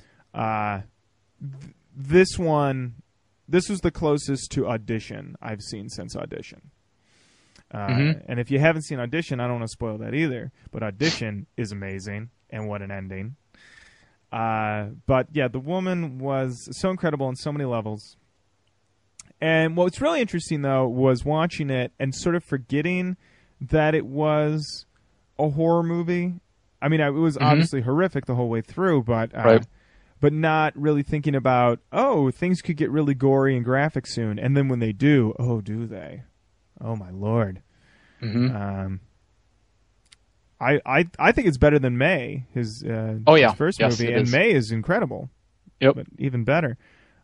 Speaker 1: this was the closest to Audition I've seen since Audition. And if you haven't seen Audition, I don't want to spoil that either, but Audition is amazing, and what an ending. But yeah, The Woman was so incredible on so many levels. And what's really interesting, though, was watching it and sort of forgetting that it was a horror movie. I mean, it was obviously horrific the whole way through, but
Speaker 2: right.
Speaker 1: but not really thinking about, oh, things could get really gory and graphic soon. And then when they do, oh, do they? Oh, my Lord.
Speaker 2: Mm-hmm.
Speaker 1: I think it's better than May, his first movie, and May is incredible.
Speaker 2: Yep.
Speaker 1: But even better.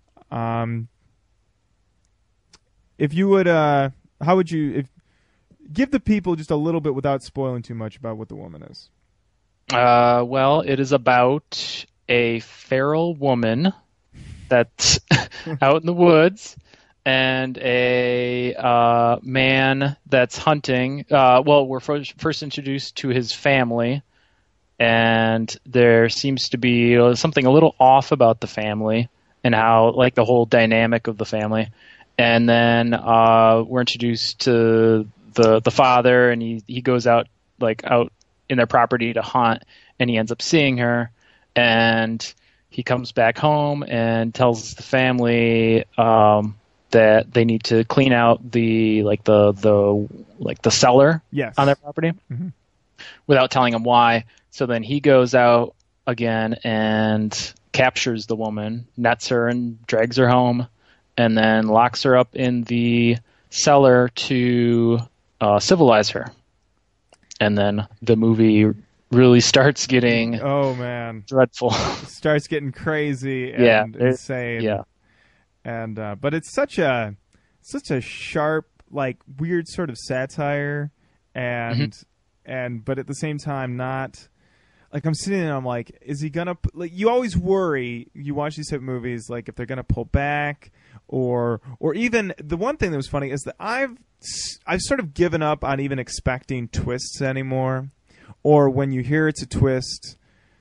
Speaker 1: If you would, how would you give the people just a little bit without spoiling too much about what The Woman is?
Speaker 2: Well, it is about a feral woman that's out in the woods and a man that's hunting. We're first introduced to his family, and there seems to be something a little off about the family and how, like, the whole dynamic of the family. And then we're introduced to the father, and he goes out in their property to hunt, and he ends up seeing her, and he comes back home and tells the family that they need to clean out the cellar on their property, without telling him why. So then he goes out again and captures the woman, nets her, and drags her home, and then locks her up in the cellar to civilize her. And then the movie really starts getting dreadful.
Speaker 1: It starts getting crazy and insane.
Speaker 2: Yeah.
Speaker 1: And but it's such a sharp, like, weird sort of satire, and but at the same time not. Like, I'm sitting there and I'm like, is he gonna, like, you always worry, you watch these type of movies, like, if they're gonna pull back, or even, the one thing that was funny is that I've sort of given up on even expecting twists anymore, or when you hear it's a twist,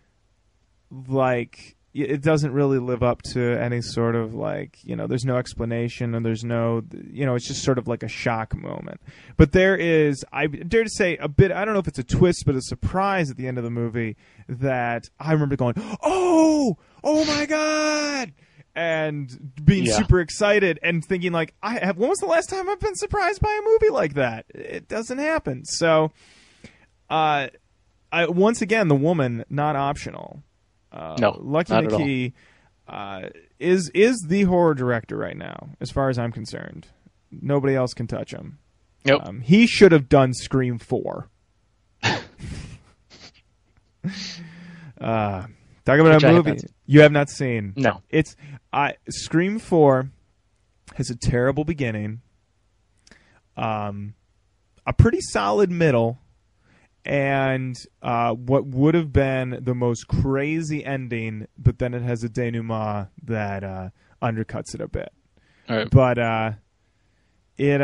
Speaker 1: like, it doesn't really live up to any sort of, like, there's no explanation, and there's no, it's just sort of like a shock moment. But there is, I dare to say, a bit, I don't know if it's a twist, but a surprise at the end of the movie that I remember going, oh my God! And being super excited and thinking, like, when was the last time I've been surprised by a movie like that? It doesn't happen. So, once again, The Woman, not optional.
Speaker 2: No,
Speaker 1: Lucky McKee is the horror director right now, as far as I'm concerned. Nobody else can touch him.
Speaker 2: Yep.
Speaker 1: He should have done Scream 4. Talk about a movie you have not seen.
Speaker 2: No.
Speaker 1: It's Scream 4 has a terrible beginning, a pretty solid middle, and what would have been the most crazy ending, but then it has a denouement that undercuts it a bit.
Speaker 2: All right.
Speaker 1: But it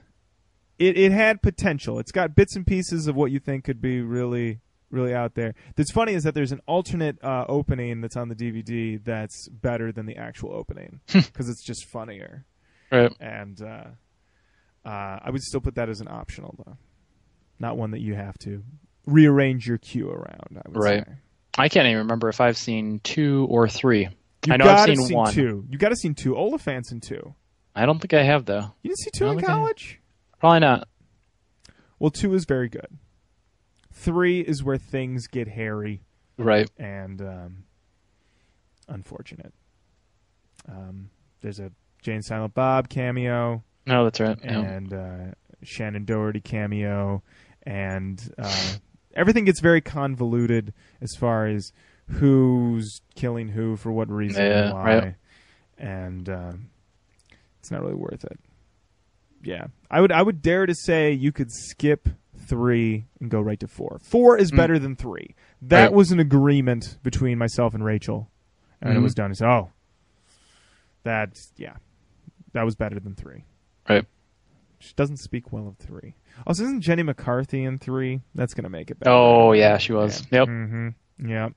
Speaker 1: had potential. It's got bits and pieces of what you think could be really, really out there. That's funny is that there's an alternate opening that's on the DVD that's better than the actual opening because it's just funnier.
Speaker 2: Right.
Speaker 1: And I would still put that as an optional, though. Not one that you have to rearrange your queue around, I would say.
Speaker 2: I can't even remember if I've seen 2 or 3.
Speaker 1: I know I've seen 1. 2. You got to seen 2. Oliphant's in 2.
Speaker 2: I don't think I have, though.
Speaker 1: You didn't see 2 in college?
Speaker 2: Probably not.
Speaker 1: Well, 2 is very good. 3 is where things get hairy.
Speaker 2: Right.
Speaker 1: And unfortunate. There's a Jane Silent Bob cameo.
Speaker 2: No, that's right.
Speaker 1: And Shannon Doherty cameo. And everything gets very convoluted as far as who's killing who for what reason and why. Right. And it's not really worth it. Yeah. I would dare to say you could skip 3 and go right to 4. 4 is better than 3. That was an agreement between myself and Rachel. And it was done. So, that was better than 3.
Speaker 2: Right.
Speaker 1: She doesn't speak well of 3. Also, isn't Jenny McCarthy in 3? That's going to make it better.
Speaker 2: Oh, yeah, she was.
Speaker 1: Yeah.
Speaker 2: Yep.
Speaker 1: Mm-hmm. Yep.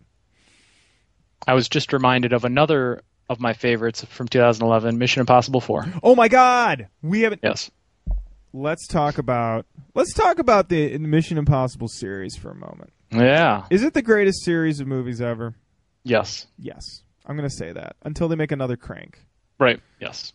Speaker 2: I was just reminded of another of my favorites from 2011, Mission Impossible 4.
Speaker 1: Oh my God! We haven't.
Speaker 2: Yes.
Speaker 1: Let's talk about the Mission Impossible series for a moment.
Speaker 2: Yeah.
Speaker 1: Is it the greatest series of movies ever?
Speaker 2: Yes.
Speaker 1: Yes. I'm going to say that until they make another Crank.
Speaker 2: Right. Yes.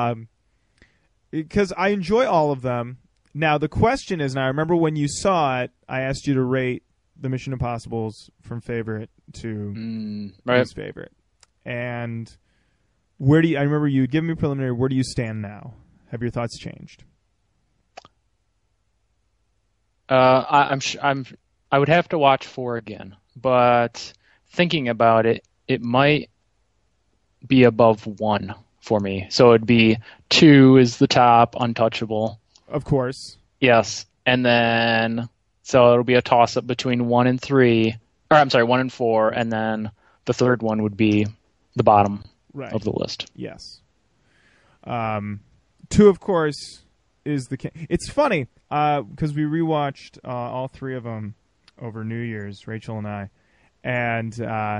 Speaker 1: Because I enjoy all of them. Now, the question is, and I remember when you saw it, I asked you to rate the Mission Impossibles from favorite to least favorite. and where do you? I remember you giving me preliminary. Where do you stand now? Have your thoughts changed?
Speaker 2: I would have to watch 4 again, but thinking about it, it might be above 1 for me. So it'd be 2 is the top, untouchable.
Speaker 1: Of course.
Speaker 2: Yes, and then so it'll be a toss up between 1 and 3, or I'm sorry, 1 and 4, and then the third one would be the bottom of the list.
Speaker 1: Yes. 2, of course, is the. It's funny because we rewatched all 3 of them over New Year's, Rachel and I, and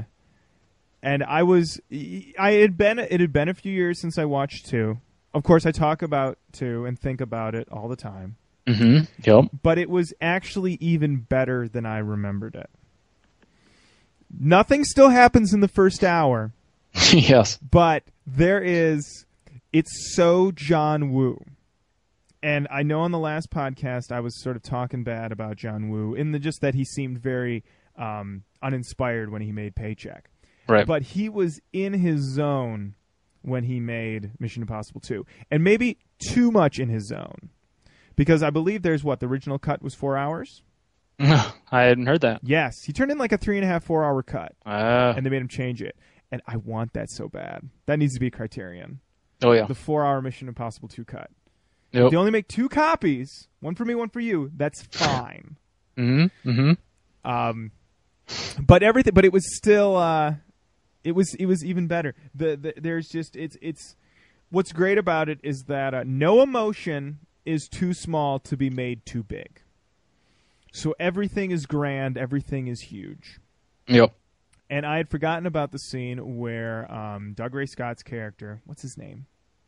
Speaker 1: it had been a few years since I watched 2. Of course, I talk about 2 and think about it all the time.
Speaker 2: Mm-hmm. Yep.
Speaker 1: But it was actually even better than I remembered it. Nothing still happens in the first hour.
Speaker 2: Yes.
Speaker 1: But it's so John Woo. And I know on the last podcast I was sort of talking bad about John Woo just that he seemed very uninspired when he made Paycheck.
Speaker 2: Right.
Speaker 1: But he was in his zone when he made Mission Impossible 2. And maybe too much in his zone. Because I believe the original cut was 4 hours?
Speaker 2: I hadn't heard that.
Speaker 1: Yes. He turned in like a 3.5, 4 hour cut. And they made him change it. And I want that so bad. That needs to be a Criterion.
Speaker 2: Oh, yeah.
Speaker 1: The 4 hour Mission Impossible 2 cut.
Speaker 2: Yep.
Speaker 1: If they only make 2 copies, one for me, one for you, that's fine.
Speaker 2: Mm-hmm. Mm-hmm.
Speaker 1: But it was still, it was even better. There's just, it's, what's great about it is that no emotion is too small to be made too big. So everything is grand, everything is huge.
Speaker 2: Yep.
Speaker 1: And I had forgotten about the scene where Dougray Scott's character, what's his name?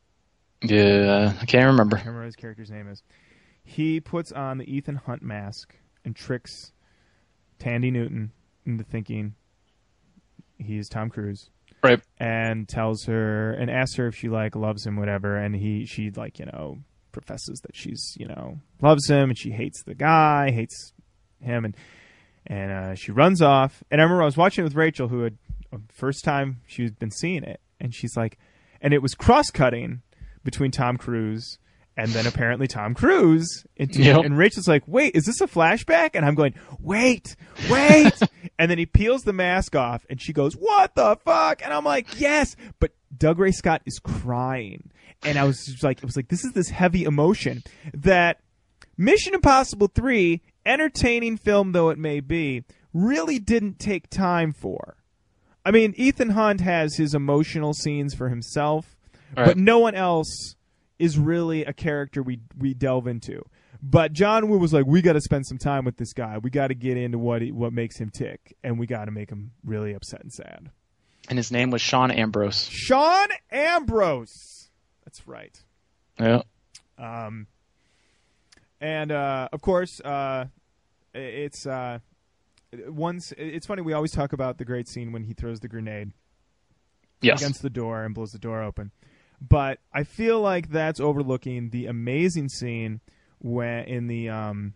Speaker 2: Yeah, I can't remember.
Speaker 1: I can't remember what his character's name is. He puts on the Ethan Hunt mask and tricks Tandy Newton into thinking he's Tom Cruise.
Speaker 2: Right.
Speaker 1: And tells her and asks her if she loves him, whatever, and she professes that she's, loves him and she hates the guy, hates him, and she runs off. And I remember I was watching it with Rachel, who had first time she'd been seeing it, and she's like, and it was cross-cutting between Tom Cruise and then apparently Tom Cruise. And Rachel's like, wait, is this a flashback? And I'm going, wait. And then he peels the mask off and she goes, what the fuck? And I'm like, yes. But Dougray Scott is crying. And I was just like, this is this heavy emotion that Mission Impossible 3, entertaining film though it may be, really didn't take time for. I mean, Ethan Hunt has his emotional scenes for himself. Right. But no one else is really a character we delve into. But John Woo was like, we got to spend some time with this guy. We got to get into what makes him tick, and we got to make him really upset and sad.
Speaker 2: And his name was Sean Ambrose.
Speaker 1: Sean Ambrose. That's right.
Speaker 2: Yeah.
Speaker 1: And of course, it's funny. We always talk about the great scene when he throws the grenade against the door and blows the door open. But I feel like that's overlooking the amazing scene when in the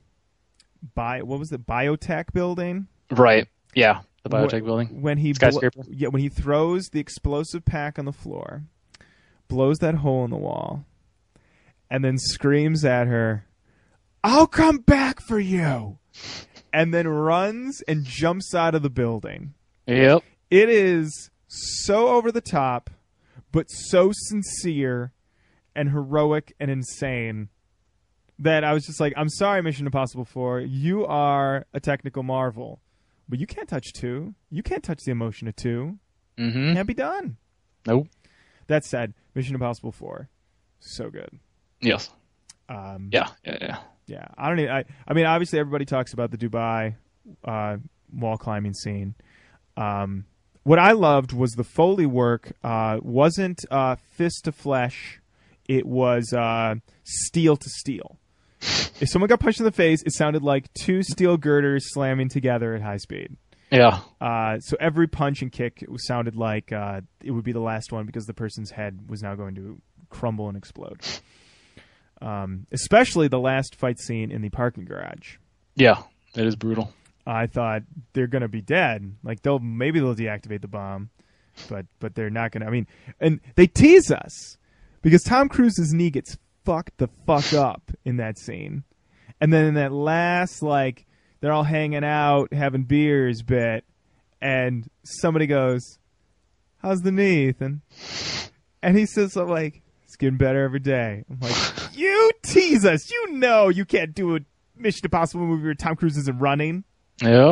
Speaker 1: biotech building?
Speaker 2: Right. Yeah, the biotech building.
Speaker 1: When he when he throws the explosive pack on the floor, blows that hole in the wall, and then screams at her, "I'll come back for you," and then runs and jumps out of the building.
Speaker 2: Yep.
Speaker 1: It is so over the top, but so sincere and heroic and insane that I was just like, I'm sorry, Mission Impossible 4, you are a technical marvel, but you can't touch 2. You can't touch the emotion of 2.
Speaker 2: Mm-hmm.
Speaker 1: Can't be done.
Speaker 2: Nope.
Speaker 1: That said, Mission Impossible 4, so good.
Speaker 2: Yes.
Speaker 1: Yeah. I mean, obviously everybody talks about the Dubai wall climbing scene. What I loved was the Foley work wasn't fist to flesh. It was steel to steel. If someone got punched in the face, it sounded like 2 steel girders slamming together at high speed.
Speaker 2: Yeah.
Speaker 1: So every punch and kick sounded like it would be the last one because the person's head was now going to crumble and explode. Especially the last fight scene in the parking garage.
Speaker 2: Yeah, that is brutal.
Speaker 1: I thought they're going to be dead. Like maybe they'll deactivate the bomb, but they're not going to. I mean, and they tease us because Tom Cruise's knee gets fucked the fuck up in that scene, and then in that last like they're all hanging out having beers bit, and somebody goes, "How's the knee, Ethan?" And he says something like, "It's getting better every day." I'm like, you tease us. You know you can't do a Mission Impossible movie where Tom Cruise isn't running.
Speaker 2: Yeah.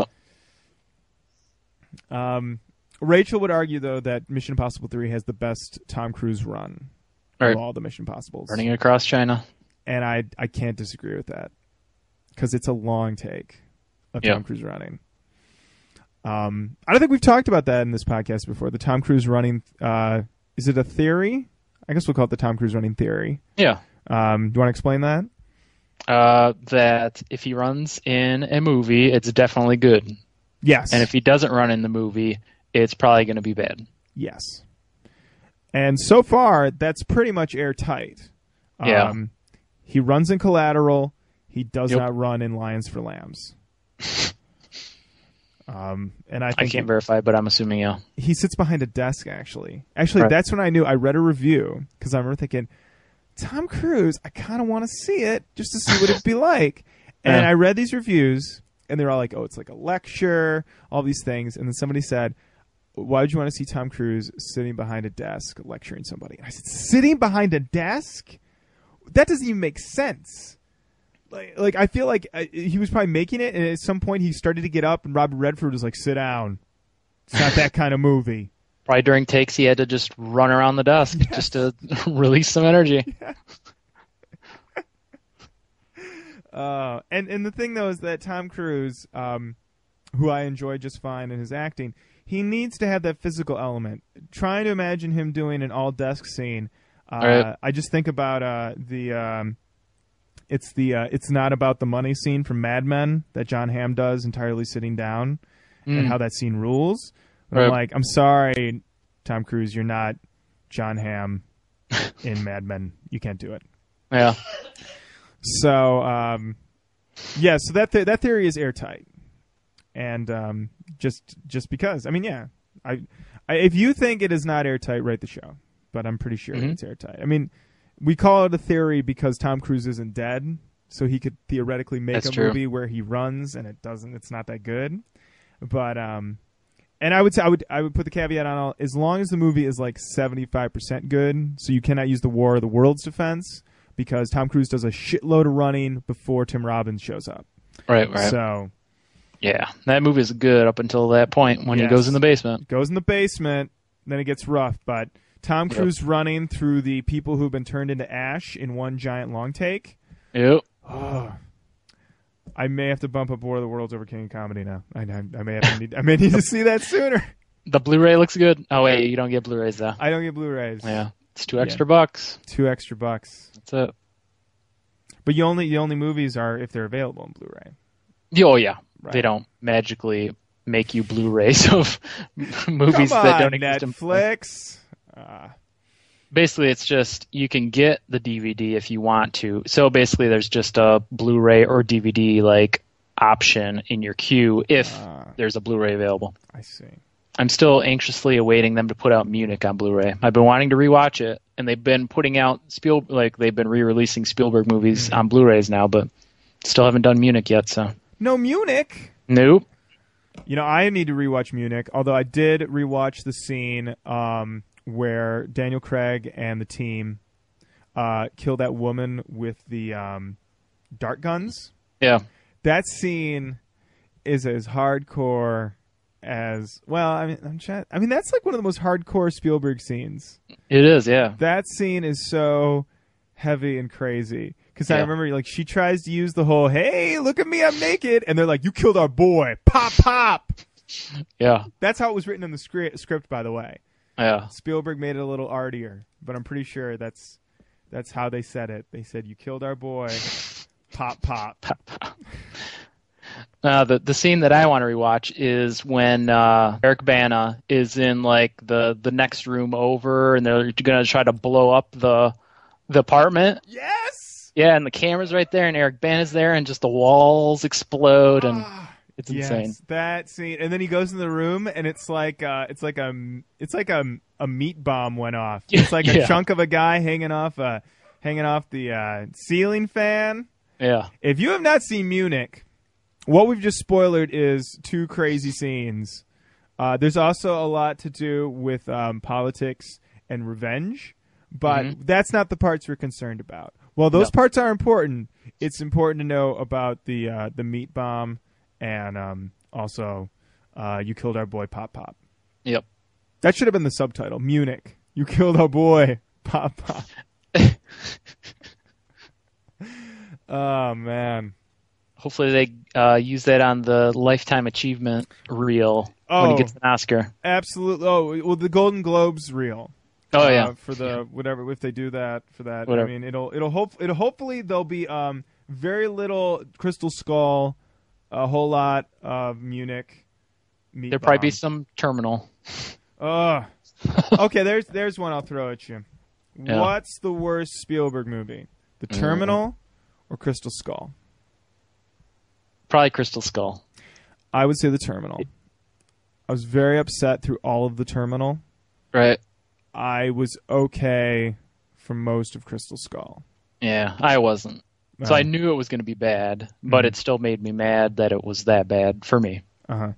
Speaker 1: Rachel would argue, though, that Mission Impossible 3 has the best Tom Cruise run
Speaker 2: Right.
Speaker 1: of all the Mission Impossibles.
Speaker 2: Running across China.
Speaker 1: And I can't disagree with that because it's a long take of Tom Cruise running. I don't think we've talked about that in this podcast before. The Tom Cruise running, is it a theory? I guess we'll call it the Tom Cruise running theory.
Speaker 2: Yeah.
Speaker 1: Do you want to explain that?
Speaker 2: That if he runs in a movie, it's definitely good.
Speaker 1: Yes.
Speaker 2: And if he doesn't run in the movie, it's probably going to be bad.
Speaker 1: Yes. And so far, that's pretty much airtight.
Speaker 2: Yeah.
Speaker 1: He runs in Collateral. He does not run in Lions for Lambs. And I
Speaker 2: can't verify, but I'm assuming yeah.
Speaker 1: He sits behind a desk, actually. Right. That's when I knew. I read a review because I remember thinking, Tom Cruise, I kind of want to see it just to see what it'd be like. And I read these reviews, and they're all like, oh, it's like a lecture, all these things. And then somebody said, why would you want to see Tom Cruise sitting behind a desk lecturing somebody? And I said, sitting behind a desk? That doesn't even make sense. Like I feel like he was probably making it, and at some point he started to get up, and Robert Redford was like, sit down. It's not that kind of movie.
Speaker 2: Probably during takes he had to just run around the desk just to release some energy.
Speaker 1: Yeah. And the thing, though, is that Tom Cruise, who I enjoy just fine in his acting, he needs to have that physical element. Trying to imagine him doing an all-desk scene,
Speaker 2: right.
Speaker 1: I just think about it's not about the money scene from Mad Men that John Hamm does entirely sitting down and how that scene rules. But I'm like, I'm sorry, Tom Cruise, you're not John Hamm in Mad Men. You can't do it.
Speaker 2: Yeah.
Speaker 1: So, so that theory is airtight, and just because. I mean, yeah, I if you think it is not airtight, write the show. But I'm pretty sure it's airtight. I mean, we call it a theory because Tom Cruise isn't dead, so he could theoretically make movie where he runs and it doesn't. It's not that good. But and I would say I would put the caveat on all, as long as the movie is like 75% good, so you cannot use the War of the Worlds defense because Tom Cruise does a shitload of running before Tim Robbins shows up.
Speaker 2: Right.
Speaker 1: So
Speaker 2: yeah, that movie is good up until that point when he goes in the basement.
Speaker 1: Goes in the basement, then it gets rough. But Tom Cruise running through the people who've been turned into ash in one giant long take.
Speaker 2: Yep.
Speaker 1: Oh, I may have to bump up War of the Worlds over King of Comedy now. I may need to see that sooner.
Speaker 2: The Blu-ray looks good. Oh wait, you don't get Blu-rays though.
Speaker 1: I don't get Blu-rays.
Speaker 2: Yeah, it's $2 extra bucks.
Speaker 1: $2 extra bucks.
Speaker 2: That's it.
Speaker 1: But the only movies are if they're available on Blu-ray.
Speaker 2: Oh yeah,
Speaker 1: right.
Speaker 2: They don't magically make you Blu-rays of movies that don't exist in
Speaker 1: Netflix.
Speaker 2: Basically, it's just you can get the DVD if you want to. So basically, there's just a Blu-ray or DVD like option in your queue if there's a Blu-ray available.
Speaker 1: I see.
Speaker 2: I'm still anxiously awaiting them to put out Munich on Blu-ray. I've been wanting to rewatch it, and they've been putting out they've been re-releasing Spielberg movies on Blu-rays now, but still haven't done Munich yet. So
Speaker 1: no Munich.
Speaker 2: Nope.
Speaker 1: You know, I need to rewatch Munich. Although I did rewatch the scene where Daniel Craig and the team kill that woman with the dart guns.
Speaker 2: Yeah.
Speaker 1: That scene is as hardcore as I mean, that's like one of the most hardcore Spielberg scenes.
Speaker 2: It is, yeah.
Speaker 1: That scene is so heavy and crazy because I remember like she tries to use the whole "Hey, look at me, I'm naked," and they're like, "You killed our boy, pop, pop."
Speaker 2: Yeah,
Speaker 1: that's how it was written in the script, by the way.
Speaker 2: Yeah,
Speaker 1: Spielberg made it a little artier, but I'm pretty sure that's how they said it. They said, "You killed our boy, pop, pop."
Speaker 2: Pop, pop. The scene that I want to rewatch is when Eric Bana is in like the next room over, and they're gonna try to blow up the apartment.
Speaker 1: Yes.
Speaker 2: Yeah, and the camera's right there, and Eric Bana's there, and just the walls explode, and It's insane.
Speaker 1: That scene, and then he goes in the room, and it's like a meat bomb went off. It's like a chunk of a guy hanging off the ceiling fan.
Speaker 2: Yeah.
Speaker 1: If you have not seen Munich, what we've just spoiled is 2 crazy scenes. There's also a lot to do with politics and revenge, but that's not the parts we're concerned about. Well, those parts are important. It's important to know about the meat bomb and also you killed our boy Pop Pop.
Speaker 2: Yep.
Speaker 1: That should have been the subtitle. Munich, you killed our boy Pop Pop. Oh, man.
Speaker 2: Hopefully they use that on the Lifetime Achievement reel when he gets an Oscar.
Speaker 1: Absolutely. Oh, well, the Golden Globes reel.
Speaker 2: Oh yeah.
Speaker 1: For the whatever, if they do that for that,
Speaker 2: Whatever.
Speaker 1: I mean, hopefully there'll be very little Crystal Skull, a whole lot of Munich.
Speaker 2: There'll probably be some Terminal.
Speaker 1: Okay, there's one I'll throw at you.
Speaker 2: Yeah.
Speaker 1: What's the worst Spielberg movie? The Terminal or Crystal Skull?
Speaker 2: Probably Crystal Skull.
Speaker 1: I would say The Terminal. I was very upset through all of The Terminal.
Speaker 2: Right.
Speaker 1: I was okay for most of Crystal Skull.
Speaker 2: Yeah, I wasn't. So I knew it was going to be bad, but it still made me mad that it was that bad for me.
Speaker 1: Uh-huh.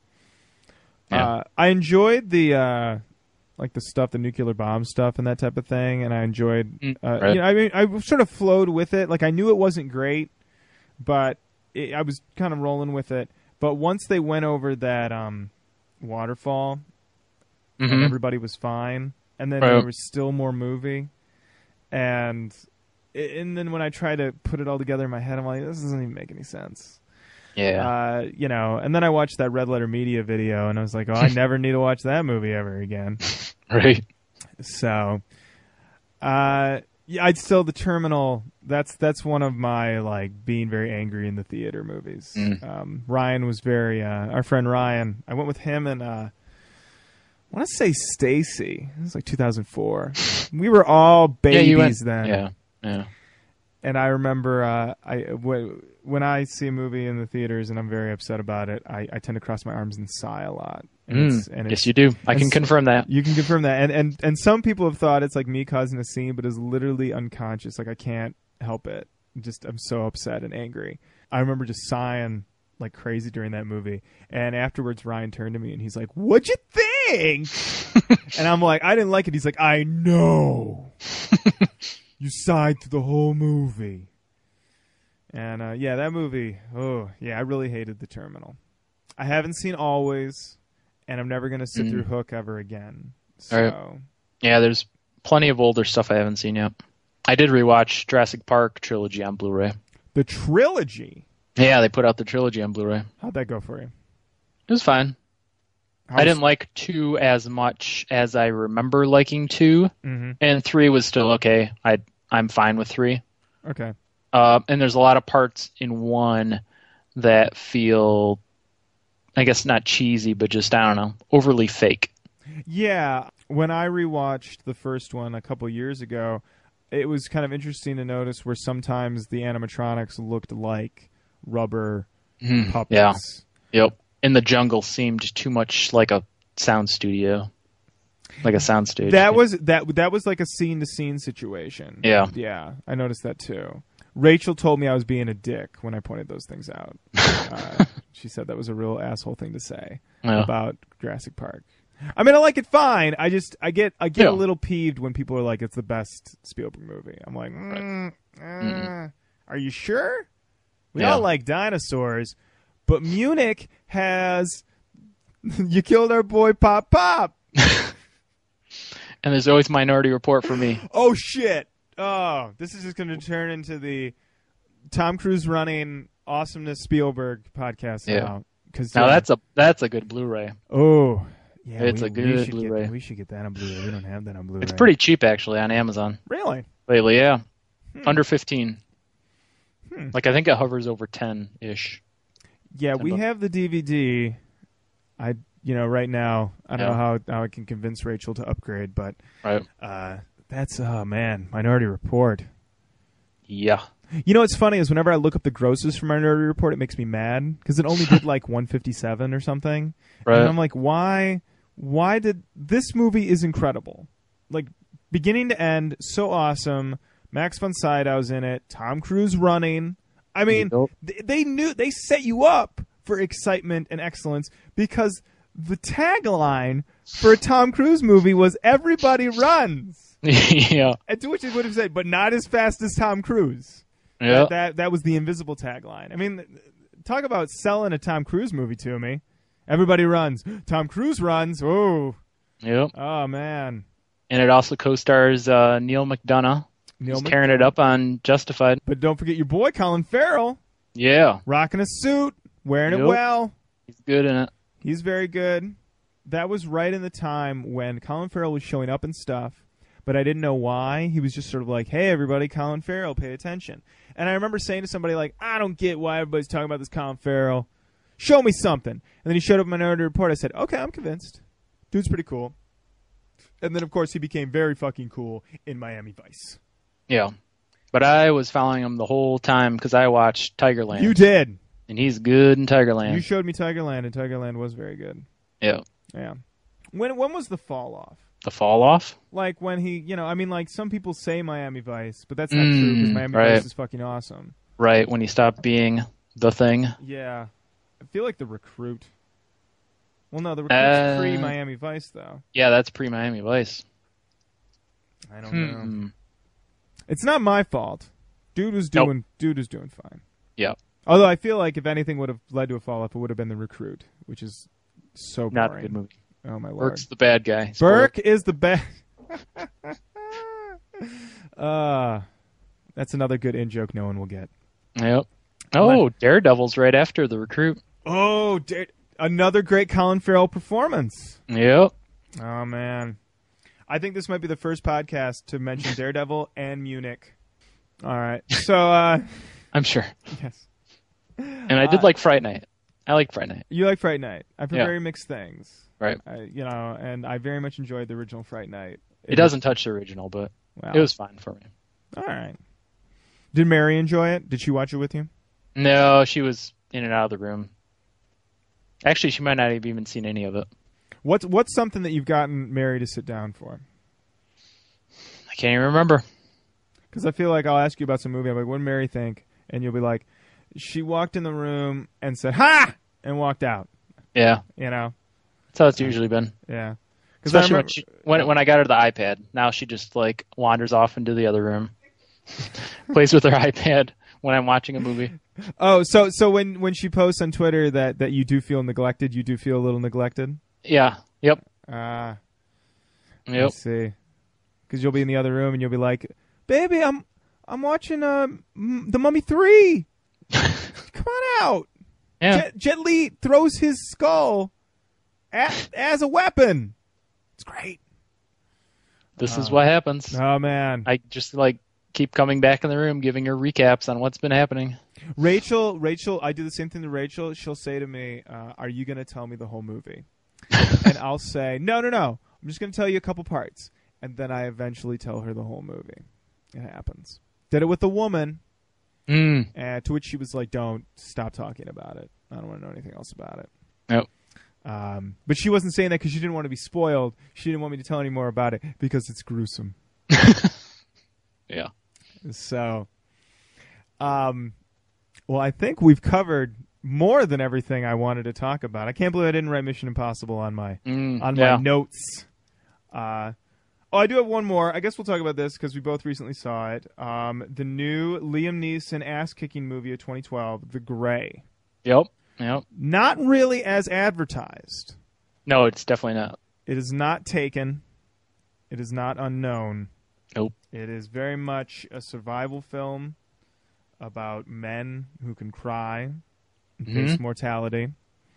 Speaker 2: Yeah.
Speaker 1: I enjoyed the like the stuff, the nuclear bomb stuff and that type of thing, and I enjoyed
Speaker 2: right.
Speaker 1: I mean, I sort of flowed with it. Like, I knew it wasn't great, but I was kind of rolling with it. But once they went over that waterfall, and everybody was fine, and then there was still more movie, and then when I try to put it all together in my head, I'm like, this doesn't even make any sense.
Speaker 2: Yeah.
Speaker 1: And then I watched that Red Letter Media video, and I was like, oh, I never need to watch that movie ever again.
Speaker 2: Right.
Speaker 1: So, yeah, I'd still The Terminal. That's one of my like being very angry in the theater movies. Ryan was very our friend Ryan. I went with him and I want to say Stacy. It was like 2004. We were all babies then.
Speaker 2: Yeah. Yeah.
Speaker 1: And I remember when I see a movie in the theaters and I'm very upset about it, I tend to cross my arms and sigh a lot.
Speaker 2: Yes, you do. I can confirm that.
Speaker 1: You can confirm that. And some people have thought it's like me causing a scene, but it's literally unconscious. Like, I can't help it. I'm so upset and angry. I remember just sighing like crazy during that movie. And afterwards, Ryan turned to me and he's like, "What'd you think?" And I'm like, "I didn't like it." He's like, "I know." You sighed through the whole movie. And, yeah, that movie, I really hated The Terminal. I haven't seen Always, and I'm never going to sit through Hook ever again. So,
Speaker 2: right. Yeah, there's plenty of older stuff I haven't seen yet. I did rewatch Jurassic Park trilogy on Blu-ray.
Speaker 1: The trilogy?
Speaker 2: Yeah, they put out the trilogy on Blu-ray.
Speaker 1: How'd that go for you?
Speaker 2: It was fine. I didn't like 2 as much as I remember liking 2, and 3 was still okay. I'm fine with 3.
Speaker 1: Okay.
Speaker 2: And there's a lot of parts in 1 that feel, I guess, not cheesy, but just, I don't know, overly fake.
Speaker 1: Yeah. When I rewatched the first one a couple years ago, it was kind of interesting to notice where sometimes the animatronics looked like rubber puppets.
Speaker 2: Yeah. Yep. And the jungle seemed too much like a sound studio, like a soundstage.
Speaker 1: That was like a scene to scene situation.
Speaker 2: Yeah.
Speaker 1: Yeah, I noticed that too. Rachel told me I was being a dick when I pointed those things out. She said that was a real asshole thing to say about Jurassic Park. I mean, I like it fine. I get a little peeved when people are like, it's the best Spielberg movie. I'm like, are you sure? We all like dinosaurs. But Munich has you killed our boy Pop Pop.
Speaker 2: And there's always Minority Report for me.
Speaker 1: Oh, shit. Oh, this is just going to turn into the Tom Cruise running Awesomeness Spielberg podcast now.
Speaker 2: Now that's a good Blu-ray.
Speaker 1: Oh, yeah.
Speaker 2: It's a good Blu-ray.
Speaker 1: We should get that on Blu-ray. We don't have that on Blu-ray.
Speaker 2: It's pretty cheap, actually, on Amazon.
Speaker 1: Really?
Speaker 2: Lately, yeah. Under 15. Like, I think it hovers over 10-ish.
Speaker 1: Yeah, we have the DVD. Right now, I don't know how I can convince Rachel to upgrade, but that's, oh man, Minority Report.
Speaker 2: Yeah.
Speaker 1: You know what's funny is whenever I look up the grosses for Minority Report, it makes me mad because it only did like 157 or something.
Speaker 2: Right.
Speaker 1: And I'm like, why? Why did this movie is incredible? Like beginning to end, so awesome. Max von Sydow's in it. Tom Cruise running. I mean, they set you up for excitement and excellence because the tagline for a Tom Cruise movie was "Everybody runs."
Speaker 2: Yeah.
Speaker 1: And to which they would have said, "But not as fast as Tom Cruise."
Speaker 2: Yeah.
Speaker 1: That was the invisible tagline. I mean, talk about selling a Tom Cruise movie to me. Everybody runs. Tom Cruise runs. Oh.
Speaker 2: Yep.
Speaker 1: Oh, man.
Speaker 2: And it also co-stars Neil McDonough. He's tearing it up on Justified.
Speaker 1: But don't forget your boy, Colin Farrell.
Speaker 2: Yeah.
Speaker 1: Rocking a suit. Wearing it well.
Speaker 2: He's good in it.
Speaker 1: He's very good. That was right in the time when Colin Farrell was showing up and stuff, but I didn't know why. He was just sort of like, hey, everybody, Colin Farrell, pay attention. And I remember saying to somebody like, I don't get why everybody's talking about this Colin Farrell. Show me something. And then he showed up in Minority Report. I said, okay, I'm convinced. Dude's pretty cool. And then, of course, he became very fucking cool in Miami Vice.
Speaker 2: Yeah. But I was following him the whole time because I watched Tigerland.
Speaker 1: You did.
Speaker 2: And he's good in Tigerland.
Speaker 1: You showed me Tigerland, and Tigerland was very good.
Speaker 2: Yeah.
Speaker 1: Yeah. When was the fall off?
Speaker 2: The fall off?
Speaker 1: Like when he, I mean, like some people say Miami Vice, but that's not true because Miami Vice is fucking awesome.
Speaker 2: Right, when he stopped being the thing.
Speaker 1: Yeah. I feel like The Recruit. Well, no, The Recruit's pre-Miami Vice, though.
Speaker 2: Yeah, that's pre-Miami Vice.
Speaker 1: I don't know. It's not my fault. Dude was doing fine.
Speaker 2: Yeah.
Speaker 1: Although I feel like if anything would have led to a fall-off, it would have been The Recruit, which is so boring.
Speaker 2: Not a good movie.
Speaker 1: Oh, my Lord.
Speaker 2: Burke's the bad guy.
Speaker 1: Burke is the bad... that's another good in-joke no one will get.
Speaker 2: Yep. Oh, Daredevil's right after The Recruit.
Speaker 1: Oh, another great Colin Farrell performance.
Speaker 2: Yep.
Speaker 1: Oh, man. I think this might be the first podcast to mention Daredevil and Munich. All right. So,
Speaker 2: I'm sure.
Speaker 1: Yes.
Speaker 2: And I did like Fright Night. I like Fright Night.
Speaker 1: You like Fright Night. I've heard very mixed things.
Speaker 2: Right.
Speaker 1: And I very much enjoyed the original Fright Night.
Speaker 2: It doesn't touch the original, but it was fine for me.
Speaker 1: All right. Did Mary enjoy it? Did she watch it with you?
Speaker 2: No, she was in and out of the room. Actually, she might not have even seen any of it.
Speaker 1: What's something that you've gotten Mary to sit down for?
Speaker 2: I can't even remember.
Speaker 1: Because I feel like I'll ask you about some movie. I'm like, what did Mary think? And you'll be like, she walked in the room and said, "Ha!" and walked out.
Speaker 2: Yeah.
Speaker 1: That's
Speaker 2: how it's usually been.
Speaker 1: Yeah.
Speaker 2: Especially when I got her the iPad. Now she just like wanders off into the other room. Plays with her iPad when I'm watching a movie.
Speaker 1: Oh, so when she posts on Twitter that you do feel neglected, you do feel a little neglected?
Speaker 2: Yeah. Yep.
Speaker 1: Yep.
Speaker 2: I
Speaker 1: see. Because you'll be in the other room and you'll be like, "Baby, I'm watching The Mummy 3. Come on out."
Speaker 2: Yeah.
Speaker 1: Jet Li throws his skull as a weapon. It's great.
Speaker 2: This is what happens.
Speaker 1: Oh, man.
Speaker 2: I just keep coming back in the room, giving her recaps on what's been happening.
Speaker 1: Rachel, I do the same thing to Rachel. She'll say to me, "Are you going to tell me the whole movie?" And I'll say, no. I'm just going to tell you a couple parts. And then I eventually tell her the whole movie. It happens. Did it with a woman. To which she was like, "Don't stop talking about it. I don't want to know anything else about it."
Speaker 2: Yep.
Speaker 1: But she wasn't saying that because she didn't want to be spoiled. She didn't want me to tell any more about it because it's gruesome.
Speaker 2: Yeah.
Speaker 1: So, well, I think we've covered more than everything I wanted to talk about. I can't believe I didn't write Mission Impossible on my my notes. I do have one more. I guess we'll talk about this because we both recently saw it. The new Liam Neeson ass-kicking movie of 2012, The Grey.
Speaker 2: Yep.
Speaker 1: Not really as advertised.
Speaker 2: No, it's definitely not.
Speaker 1: It is not Taken. It is not Unknown.
Speaker 2: Nope.
Speaker 1: It is very much a survival film about men who can cry and face mortality.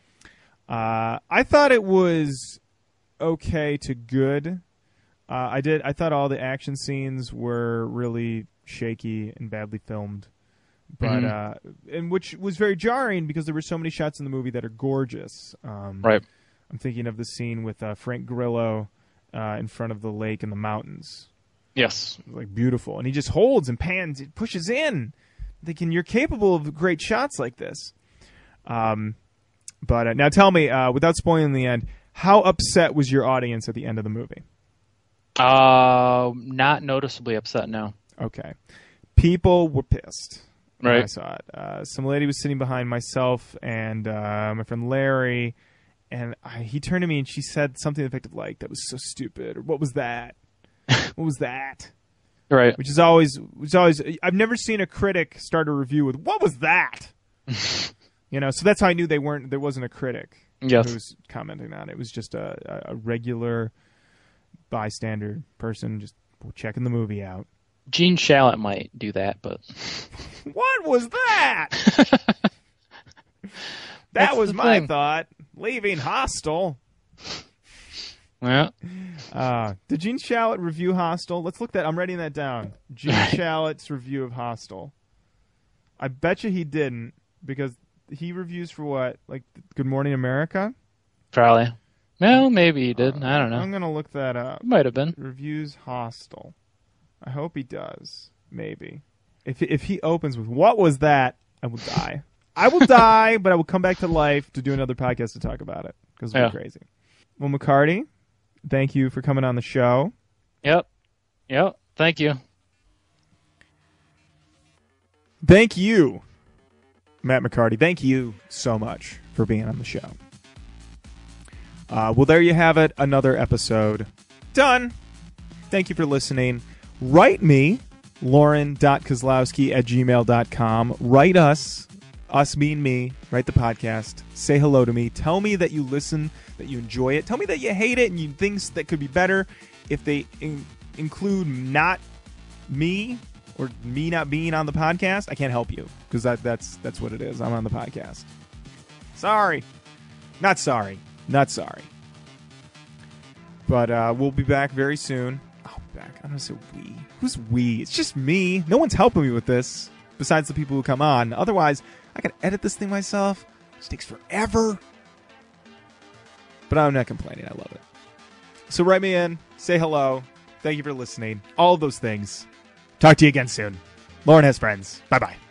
Speaker 1: I thought it was okay to good. I thought all the action scenes were really shaky and badly filmed, but and which was very jarring because there were so many shots in the movie that are gorgeous.
Speaker 2: Right.
Speaker 1: I'm thinking of the scene with Frank Grillo in front of the lake and the mountains.
Speaker 2: Yes.
Speaker 1: Like beautiful. And he just holds and pans, it pushes in. Thinking you're capable of great shots like this. But now tell me, without spoiling the end, how upset was your audience at the end of the movie?
Speaker 2: Not noticeably upset, no.
Speaker 1: Okay. People were pissed when
Speaker 2: Right.
Speaker 1: I saw it. Some lady was sitting behind myself and my friend Larry, and he turned to me and she said something to the effect of, like, that was so stupid, or what was that? What was that?
Speaker 2: Right.
Speaker 1: Which is always, I've never seen a critic start a review with, what was that? So that's how I knew there wasn't a critic
Speaker 2: Yes.
Speaker 1: who was commenting on it. It was just a regular bystander person just checking the movie out.
Speaker 2: Gene Shalit might do that, but
Speaker 1: What was that? That was my thought. Leaving Hostel.
Speaker 2: yeah.
Speaker 1: Did Gene Shalit review Hostel? Let's look that. I'm writing that down. Gene Shalit's review of Hostel. I bet you he didn't, because he reviews for what? Like Good Morning America?
Speaker 2: Probably. Well, maybe he did. I don't know.
Speaker 1: I'm gonna look that up.
Speaker 2: Might have been.
Speaker 1: Reviews Hostel. I hope he does. Maybe. If he opens with what was that, I will die. I will die, but I will come back to life to do another podcast to talk about it, because we're crazy. Well, McCarty, thank you for coming on the show.
Speaker 2: Yep. Thank you.
Speaker 1: Thank you, Matt McCarty. Thank you so much for being on the show. Well, there you have it. Another episode done. Thank you for listening. Write me, lauren.kozlowski@gmail.com. Write us being me. Write the podcast. Say hello to me. Tell me that you listen, that you enjoy it. Tell me that you hate it and you things that could be better. If they include not me or me not being on the podcast, I can't help you, because that's what it is. I'm on the podcast. Sorry. Not sorry. Not sorry. But we'll be back very soon. I'll be back. I'm going to say we. Who's we? It's just me. No one's helping me with this besides the people who come on. Otherwise, I got to edit this thing myself. It takes forever. But I'm not complaining. I love it. So write me in. Say hello. Thank you for listening. All of those things. Talk to you again soon. Lauren has friends. Bye-bye.